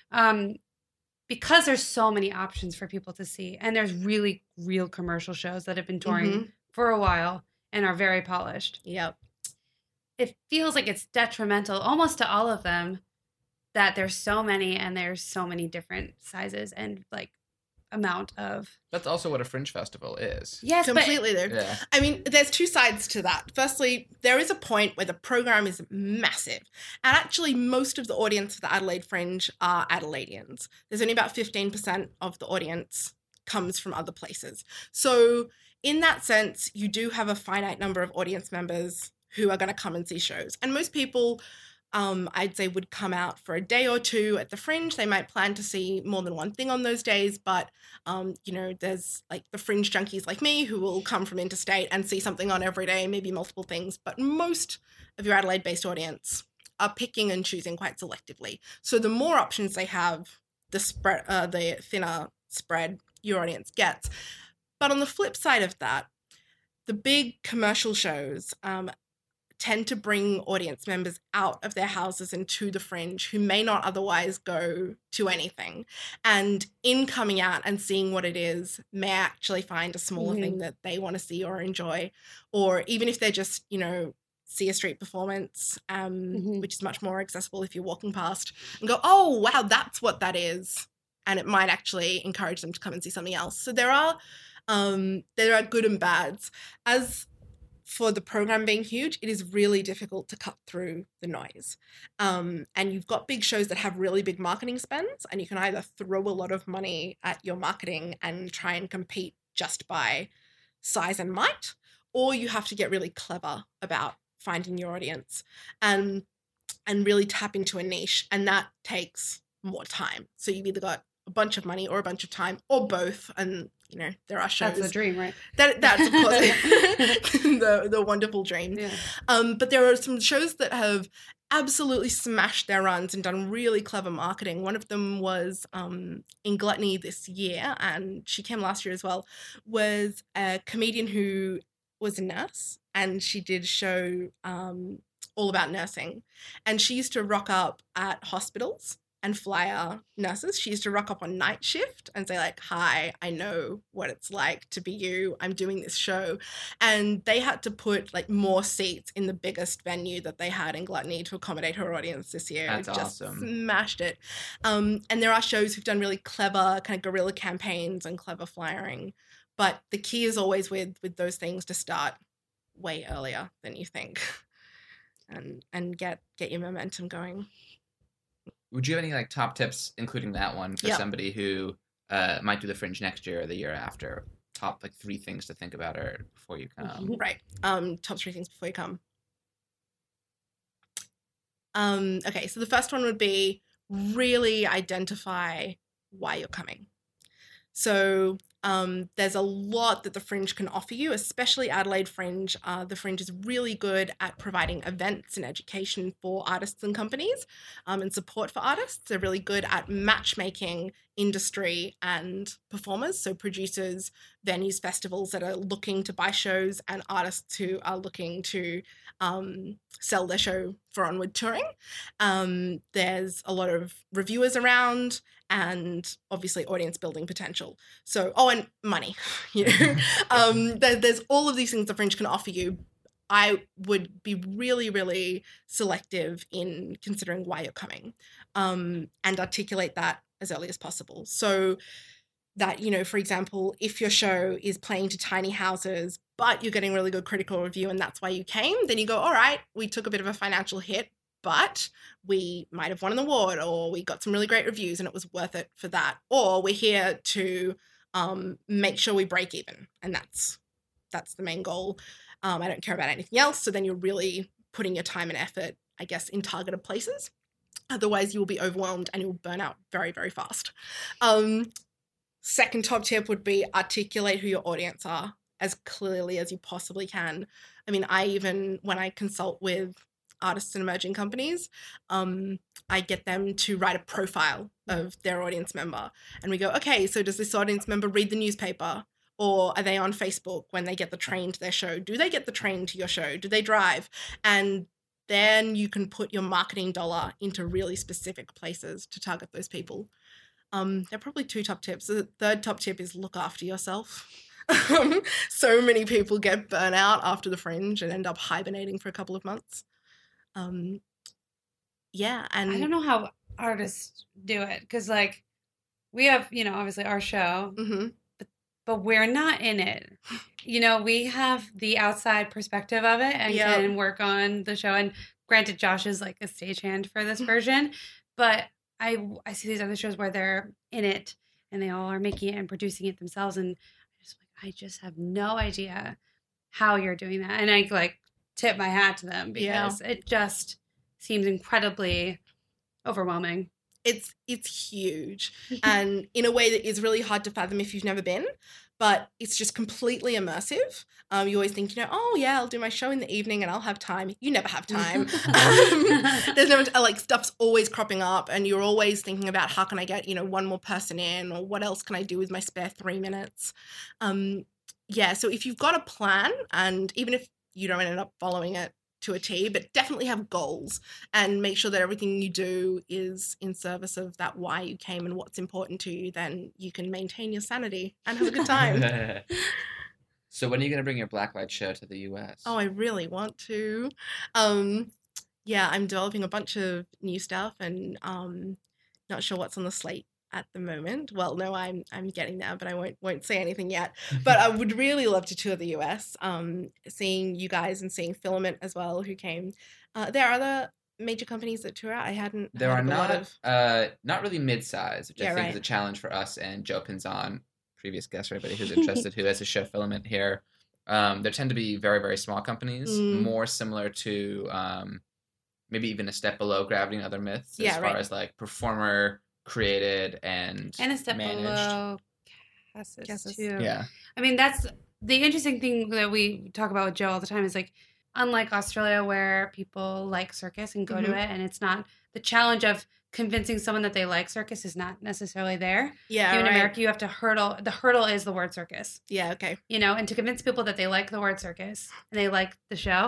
Because there's so many options for people to see, and there's really real commercial shows that have been touring for a while and are very polished. Yep. It feels like it's detrimental almost to all of them that there's so many and there's so many different sizes and like amount of. That's also what a Fringe Festival is. Yes, completely though. Yeah. I mean, there's two sides to that. Firstly, there is a point where the program is massive, and actually most of the audience for the Adelaide Fringe are Adelaideans. There's only about 15% of the audience comes from other places. So in that sense, you do have a finite number of audience members who are going to come and see shows. And most people, I'd say, would come out for a day or two at the Fringe. They might plan to see more than one thing on those days, but, there's like the Fringe junkies like me who will come from interstate and see something on every day, maybe multiple things. But most of your Adelaide-based audience are picking and choosing quite selectively. So the more options they have, the thinner spread your audience gets. But on the flip side of that, the big commercial shows tend to bring audience members out of their houses and to the Fringe who may not otherwise go to anything. And in coming out and seeing what it is, may actually find a smaller thing that they want to see or enjoy. Or even if they're just, see a street performance, which is much more accessible if you're walking past, and go, oh, wow, that's what that is. And it might actually encourage them to come and see something else. So there are good and bads. As for the program being huge, it is really difficult to cut through the noise. And you've got big shows that have really big marketing spends, and you can either throw a lot of money at your marketing and try and compete just by size and might, or you have to get really clever about finding your audience and really tap into a niche, and that takes more time. So you've either got a bunch of money or a bunch of time or both, and there are shows. That's the dream, right? That's of course the wonderful dream. Yeah. But there are some shows that have absolutely smashed their runs and done really clever marketing. One of them was in Gluttony this year, and she came last year as well, was a comedian who was a nurse, and she did a show all about nursing. And she used to rock up at hospitals and flyer nurses. She used to rock up on night shift and say like, hi, I know what it's like to be you. I'm doing this show. And they had to put like more seats in the biggest venue that they had in Gluttony to accommodate her audience this year. That's Just awesome. smashed it. And there are shows who've done really clever kind of guerrilla campaigns and clever flyering. But the key is always with those things to start way earlier than you think and get your momentum going. Would you have any like top tips, including that one, for Yep. somebody who might do the Fringe next year or the year after? Top like 3 things to think about or before you come. Right. Top 3 things before you come. Okay, so the first one would be really identify why you're coming. So there's a lot that the Fringe can offer you, especially Adelaide Fringe. The Fringe is really good at providing events and education for artists and companies and support for artists. They're really good at matchmaking industry and performers, so producers, venues, festivals that are looking to buy shows and artists who are looking to sell their show for onward touring. There's a lot of reviewers around and obviously audience building potential. So, and money, there's all of these things the Fringe can offer you. I would be really, really selective in considering why you're coming and articulate that as early as possible. So that, for example, if your show is playing to tiny houses, but you're getting really good critical review and that's why you came, then you go, all right, we took a bit of a financial hit, but we might have won an award or we got some really great reviews and it was worth it for that. Or we're here to make sure we break even. And that's the main goal. I don't care about anything else. So then you're really putting your time and effort, I guess, in targeted places. Otherwise, you will be overwhelmed and you'll burn out very, very fast. Second top tip would be articulate who your audience are as clearly as you possibly can. I mean, when I consult with artists and emerging companies, I get them to write a profile of their audience member. And we go, okay, so does this audience member read the newspaper? Or are they on Facebook when they get the train to their show? Do they get the train to your show? Do they drive? And then you can put your marketing dollar into really specific places to target those people. There are probably 2 top tips. The third top tip is look after yourself. So many people get burnt out after the Fringe and end up hibernating for a couple of months. And I don't know how artists do it because, like, we have, obviously our show, Mm-hmm. but we're not in it. We have the outside perspective of it and Yep. can work on the show. And granted, Josh is like a stagehand for this version, but I see these other shows where they're in it and they all are making it and producing it themselves. And I just have no idea how you're doing that. And I like tip my hat to them because it just seems incredibly overwhelming. It's huge and in a way that is really hard to fathom if you've never been, but it's just completely immersive. You always think, I'll do my show in the evening and I'll have time. You never have time. There's never, stuff's always cropping up and you're always thinking about how can I get, one more person in or what else can I do with my spare 3 minutes? So if you've got a plan and even if you don't end up following it to a T, but definitely have goals and make sure that everything you do is in service of that why you came and what's important to you, then you can maintain your sanity and have a good time. So when are you going to bring your Blacklight show to the US? Oh, I really want to. I'm developing a bunch of new stuff and not sure what's on the slate at the moment. Well, no, I'm getting there, but I won't say anything yet. But I would really love to tour the US, seeing you guys and seeing Filament as well, who came. There are other major companies that tour out. I hadn't. There are heard of a lot of. not really mid-size, which I think is a challenge for us and Joe Pinzon, previous guest, for everybody who's interested, who has a show Filament here. There tend to be very, very small companies, more similar to maybe even a step below Gravity and Other Myths as far as like performer created and a step managed. below Cassis too. Yeah. I mean, that's the interesting thing that we talk about with Joe all the time is like, unlike Australia where people like circus and go to it and it's not the challenge of convincing someone that they like circus is not necessarily there. Yeah, in America, you have to hurdle. The hurdle is the word circus. Yeah, okay. And to convince people that they like the word circus and they like the show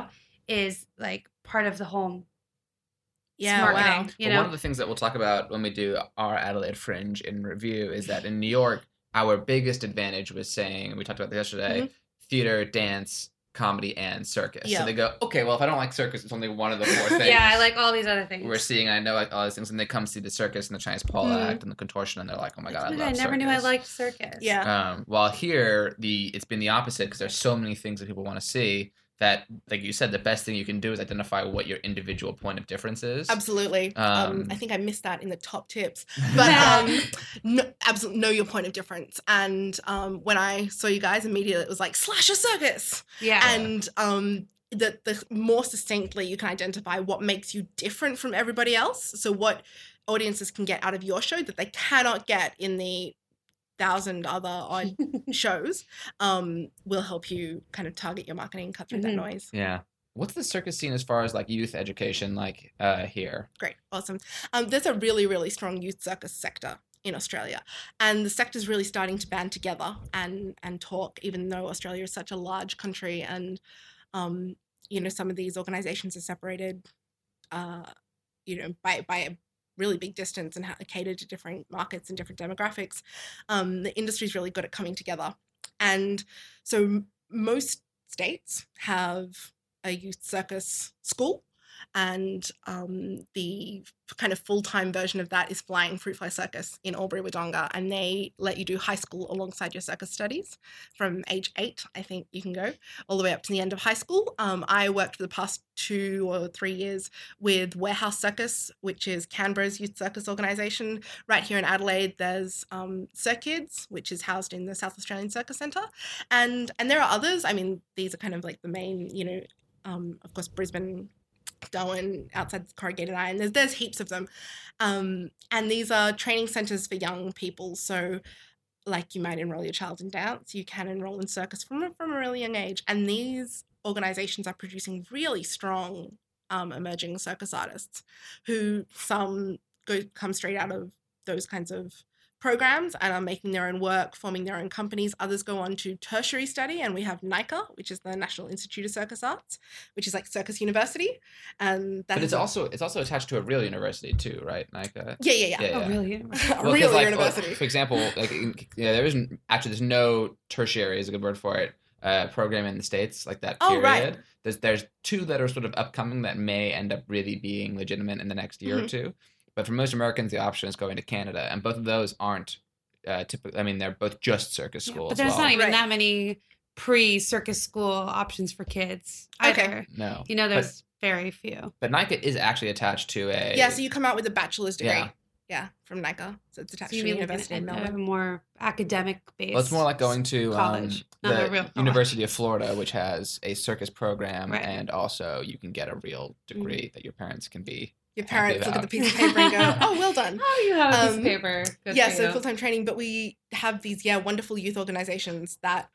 is like part of the home. Yeah, marketing. wow. You Well, know, one of the things that we'll talk about when we do our Adelaide Fringe in review is that in New York, our biggest advantage was saying, and we talked about this yesterday, theater, dance, comedy, and circus. Yeah. So they go, okay, well, if I don't like circus, it's only one of the four things. yeah, I like all these other things. We're seeing, I know like all these things, and they come see the circus and the Chinese pole act and the contortion, and they're like, "Oh my god, I love I never circus." knew I liked circus. Yeah. While here, it's been the opposite because there's so many things that people want to see that, like you said, the best thing you can do is identify what your individual point of difference is. Absolutely. I think I missed that in the top tips, but absolutely know your point of difference. And when I saw you guys immediately, it was like Slasher Circus. Yeah. And the more succinctly you can identify what makes you different from everybody else. So what audiences can get out of your show that they cannot get in the 1,000 other odd shows, will help you kind of target your marketing, cut through that noise. Yeah. What's the circus scene as far as like youth education like here? Great. Awesome. There's a really, really strong youth circus sector in Australia. And the sector's really starting to band together and talk, even though Australia is such a large country and, some of these organizations are separated, by a really big distance and cater to different markets and different demographics. The industry's really good at coming together. And so most states have a youth circus school, and the kind of full-time version of that is Flying Fruit Fly Circus in Albury Wodonga, and they let you do high school alongside your circus studies. From age 8, I think you can go all the way up to the end of high school. I worked for the past 2 or 3 years with Warehouse Circus, which is Canberra's youth circus organisation. Right here in Adelaide, there's Cirkids, which is housed in the South Australian Circus Centre, and there are others. I mean, these are kind of like the main, of course, Brisbane, Darwin, outside Corrugated Iron. There's heaps of them. And these are training centres for young people. So like you might enroll your child in dance, you can enroll in circus from a really young age. And these organisations are producing really strong emerging circus artists who some come straight out of those kinds of programs and are making their own work, forming their own companies. Others go on to tertiary study, and we have NICA, which is the National Institute of Circus Arts, which is like Circus University. And but it's also attached to a real university too, right? NICA. Yeah. A real university. A real university. For example, there's no tertiary is a good word for it. Program in the States like that period. Right. There's 2 that are sort of upcoming that may end up really being legitimate in the next year or 2. But for most Americans, the option is going to Canada, and both of those aren't typically. I mean, they're both just circus schools. But there's not even that many pre-circus school options for kids either. Okay. No, there's very few. But NICA is actually attached to a. Yeah, so you come out with a bachelor's degree. Yeah, from NICA. So it's attached to the University in Melbourne. A more academic based. Well, it's more like going to college. The University of Florida, which has a circus program, and also you can get a real degree that your parents can be. Your parents look at the piece of paper and go, "Oh, well done." Oh, you have a piece of paper. Good yeah, so full-time training. But we have these, wonderful youth organizations that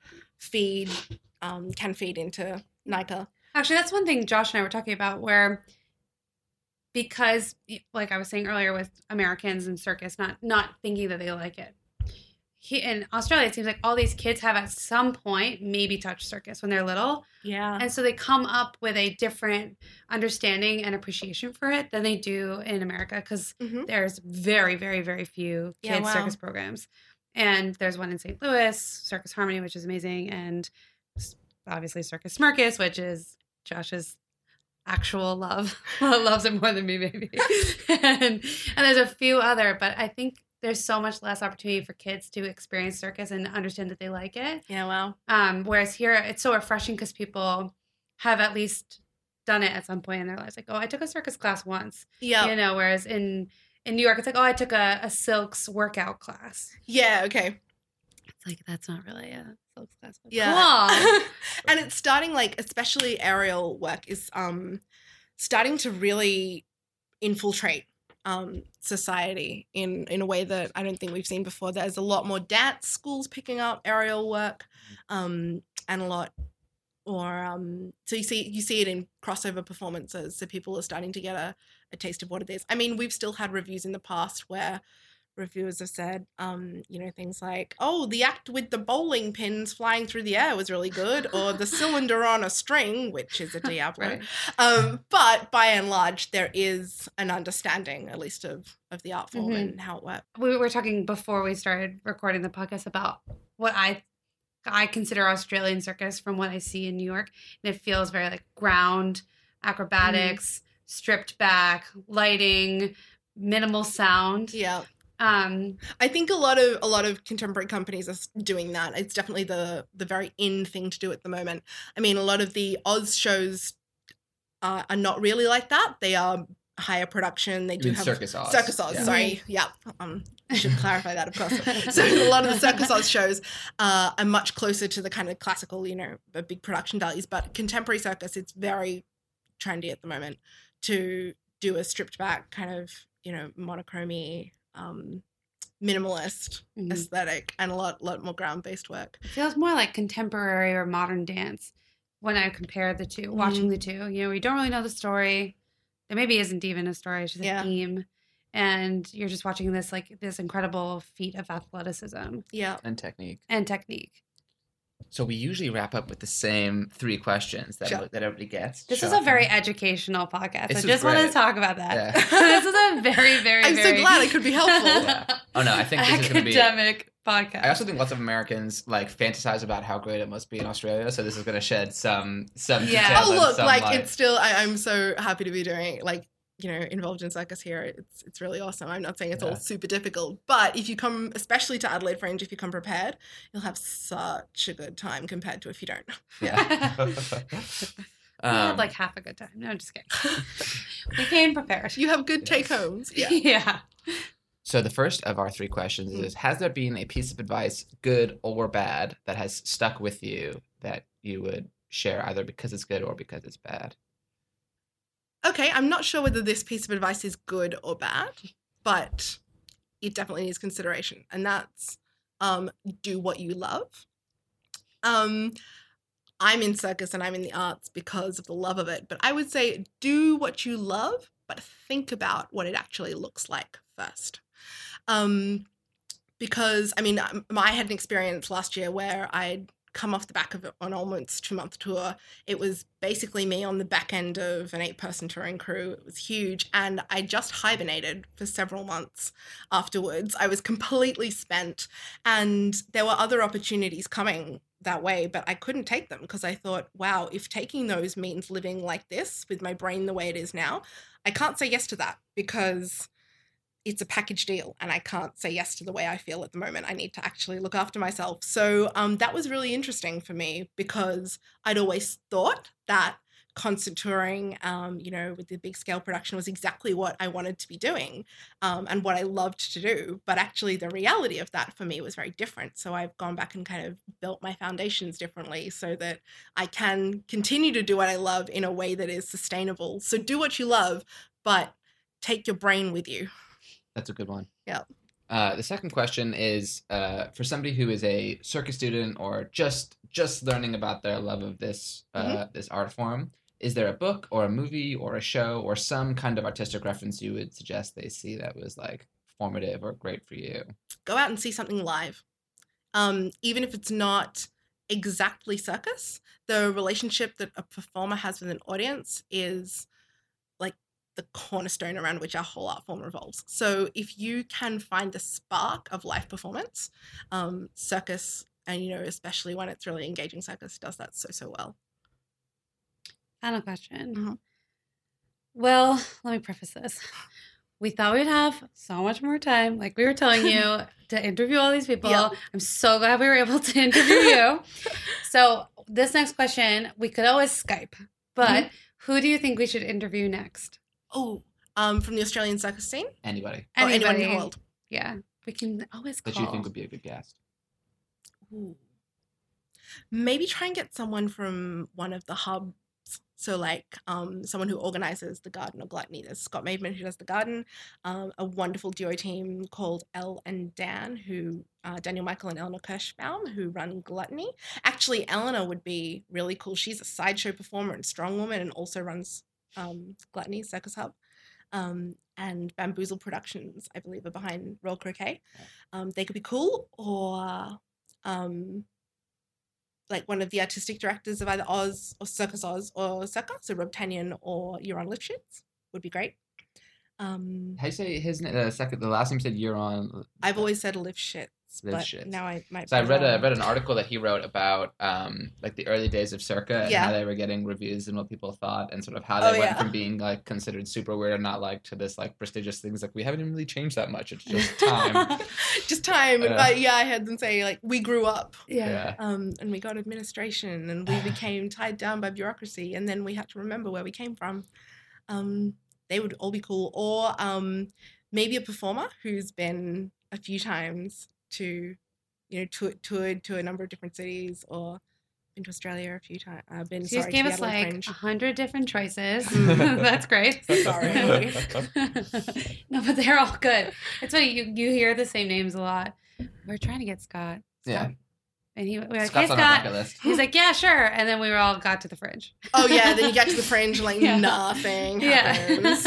can feed into NICA. Actually, that's one thing Josh and I were talking about where, because, like I was saying earlier with Americans and circus, not thinking that they like it. In Australia, it seems like all these kids have at some point maybe touched circus when they're little. Yeah. And so they come up with a different understanding and appreciation for it than they do in America because there's very, very, very few kids circus programs. And there's one in St. Louis, Circus Harmony, which is amazing. And obviously Circus Smirkus, which is Josh's actual love. Loves it more than me, maybe. and there's a few other, but I think there's so much less opportunity for kids to experience circus and understand that they like it. Yeah, wow. Whereas here, it's so refreshing because people have at least done it at some point in their lives. Like, oh, I took a circus class once. Yeah. Whereas in New York, it's like, oh, I took a Silks workout class. Yeah, okay. It's like, that's not really a Silks class. Yeah. Cool. And it's starting, like, especially aerial work is starting to really infiltrate society in a way that I don't think we've seen before. There's a lot more dance schools picking up aerial work, and a lot, or so you see it in crossover performances. So people are starting to get a taste of what it is. I mean, we've still had reviews in the past where reviewers have said, things like, oh, the act with the bowling pins flying through the air was really good, or the cylinder on a string, which is a Diablo. Right. But by and large, there is an understanding, at least of the art form and how it works. We were talking before we started recording the podcast about what I consider Australian circus from what I see in New York. And it feels very like ground, acrobatics, stripped back, lighting, minimal sound. Yeah. I think a lot of contemporary companies are doing that. It's definitely the very in thing to do at the moment. I mean, a lot of the Oz shows are not really like that. They are higher production. They do have Circus Oz. Circus Oz. Yeah. Sorry, yeah. I should clarify that, of course. So a lot of the Circus Oz shows are much closer to the kind of classical, big production values. But contemporary circus, it's very trendy at the moment to do a stripped back kind of monochromy. Minimalist aesthetic and a lot more ground-based work. It feels more like contemporary or modern dance when I compare the two, watching the two. We don't really know the story. There maybe isn't even a story, it's just a theme. And you're just watching this incredible feat of athleticism. Yeah. And technique. So we usually wrap up with the same 3 questions that everybody gets. This is a very educational podcast. I just want to talk about that. Yeah. This is a very, very, I'm so glad I could be helpful. Yeah. Oh, no, I think this is going to be... academic podcast. I also think lots of Americans, fantasize about how great it must be in Australia, so this is going to shed some details. Oh, look, it's still... I'm so happy to be doing, involved in circus here. It's really awesome. I'm not saying it's all super difficult, but if you come, especially to Adelaide Fringe, if you come prepared, you'll have such a good time compared to if you don't. Yeah. I had half a good time. No, I'm just kidding. We came prepared. You have good take homes. Yeah. Yeah. So the first of our 3 questions is, has there been a piece of advice, good or bad, that has stuck with you that you would share either because it's good or because it's bad? Okay, I'm not sure whether this piece of advice is good or bad, but it definitely needs consideration. And that's do what you love. I'm in circus and I'm in the arts because of the love of it, but I would say do what you love, but think about what it actually looks like first. Because, I had an experience last year where I'd come off the back of an almost 2-month tour. It was basically me on the back end of an 8-person touring crew. It was huge. And I just hibernated for several months afterwards. I was completely spent. And there were other opportunities coming that way, but I couldn't take them because I thought, wow, if taking those means living like this with my brain the way it is now, I can't say yes to that because it's a package deal and I can't say yes to the way I feel at the moment. I need to actually look after myself. So that was really interesting for me because I'd always thought that concert touring, with the big scale production was exactly what I wanted to be doing and what I loved to do. But actually the reality of that for me was very different. So I've gone back and kind of built my foundations differently so that I can continue to do what I love in a way that is sustainable. So do what you love, but take your brain with you. That's a good one. Yeah. The second question is for somebody who is a circus student or just learning about their love of this this art form. Is there a book or a movie or a show or some kind of artistic reference you would suggest they see that was formative or great for you? Go out and see something live. Even if it's not exactly circus, the relationship that a performer has with an audience is the cornerstone around which our whole art form revolves. So if you can find the spark of live performance, circus, and especially when it's really engaging circus, does that so well. Final question. Mm-hmm. Well, let me preface this. We thought we'd have so much more time, like we were telling you, to interview all these people. Yep. I'm so glad we were able to interview you. So this next question, we could always Skype, but who do you think we should interview next? Oh, from the Australian circus scene? Anybody. Anyone in the world. Yeah, we can always call. That you think would be a good guest? Ooh. Maybe try and get someone from one of the hubs. So someone who organizes the Garden or Gluttony. There's Scott Maidman who does the Garden, a wonderful duo team called Elle and Dan, Daniel Michael and Eleanor Kirschbaum, who run Gluttony. Actually, Eleanor would be really cool. She's a sideshow performer and strongwoman and also runs Gluttony Circus Hub. and Bamboozle Productions, I believe, are behind Royal Croquet. They could be cool, or like one of the artistic directors of either Oz or Circus Oz or Circa, so Rob Tanyan or Euron Lifshitz would be great. How do you say his name? The last name said Euron. I've always said Lifshitz, but Lifshitz. now I might. So I read an article that he wrote about like the early days of Circa and how they were getting reviews and what people thought and sort of how they went from being like considered super weird and not liked to this like prestigious things. Like we haven't even really changed that much. It's just time. Just time. I heard them say like we grew up. Yeah. And we got administration and we became tied down by bureaucracy and then we had to remember where we came from. They would all be cool. Or maybe a performer who's been a few times to, toured to a number of different cities or been to Australia a few times. You just gave us like 100 different choices. That's great. Sorry. No, but they're all good. It's funny, you hear the same names a lot. We're trying to get Scott. Yeah. And we were like, Scott's hey, on our Scott. bucket list. He's like, yeah, sure. And then we all got to the fringe. Oh, yeah. Then you get to the fringe and like nothing happens.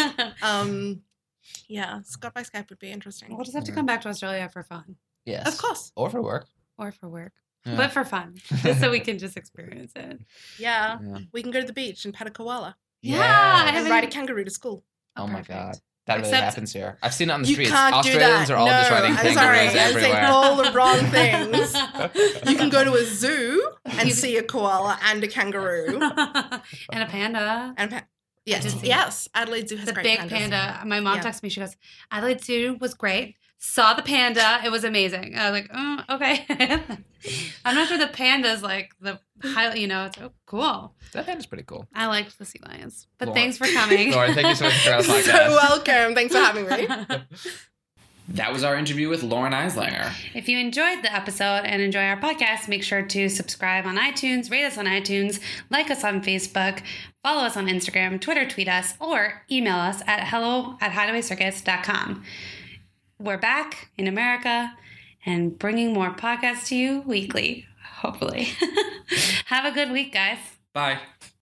Yeah. Scott by Skype would be interesting. We'll just have to come back to Australia for fun. Yes. Of course. Or for work. Yeah. But for fun. Just so we can just experience it. Yeah. We can go to the beach and pet a koala. Yeah. And ride a kangaroo to school. Oh my God. That really happens here. I've seen it on the streets. Can't Australians do that. are all just riding kangaroos everywhere. I'm saying all the wrong things. You can go to a zoo and see a koala and a kangaroo. And a panda. Yes. Adelaide Zoo has great pandas. The big panda. My mom texted me. She goes, Adelaide Zoo was great. Saw the panda. It was amazing. I was like, okay. I'm not sure the panda's like the highlight, it's cool. That panda's pretty cool. I liked the sea lions. But Lauren. Thanks for coming. Lauren, thank you so much for our podcast. So welcome. Thanks for having me. That was our interview with Lauren Eislanger. If you enjoyed the episode and enjoy our podcast, make sure to subscribe on iTunes, rate us on iTunes, like us on Facebook, follow us on Instagram, Twitter, tweet us, or email us at hello@hideawaycircus.com. We're back in America and bringing more podcasts to you weekly, hopefully. Have a good week, guys. Bye.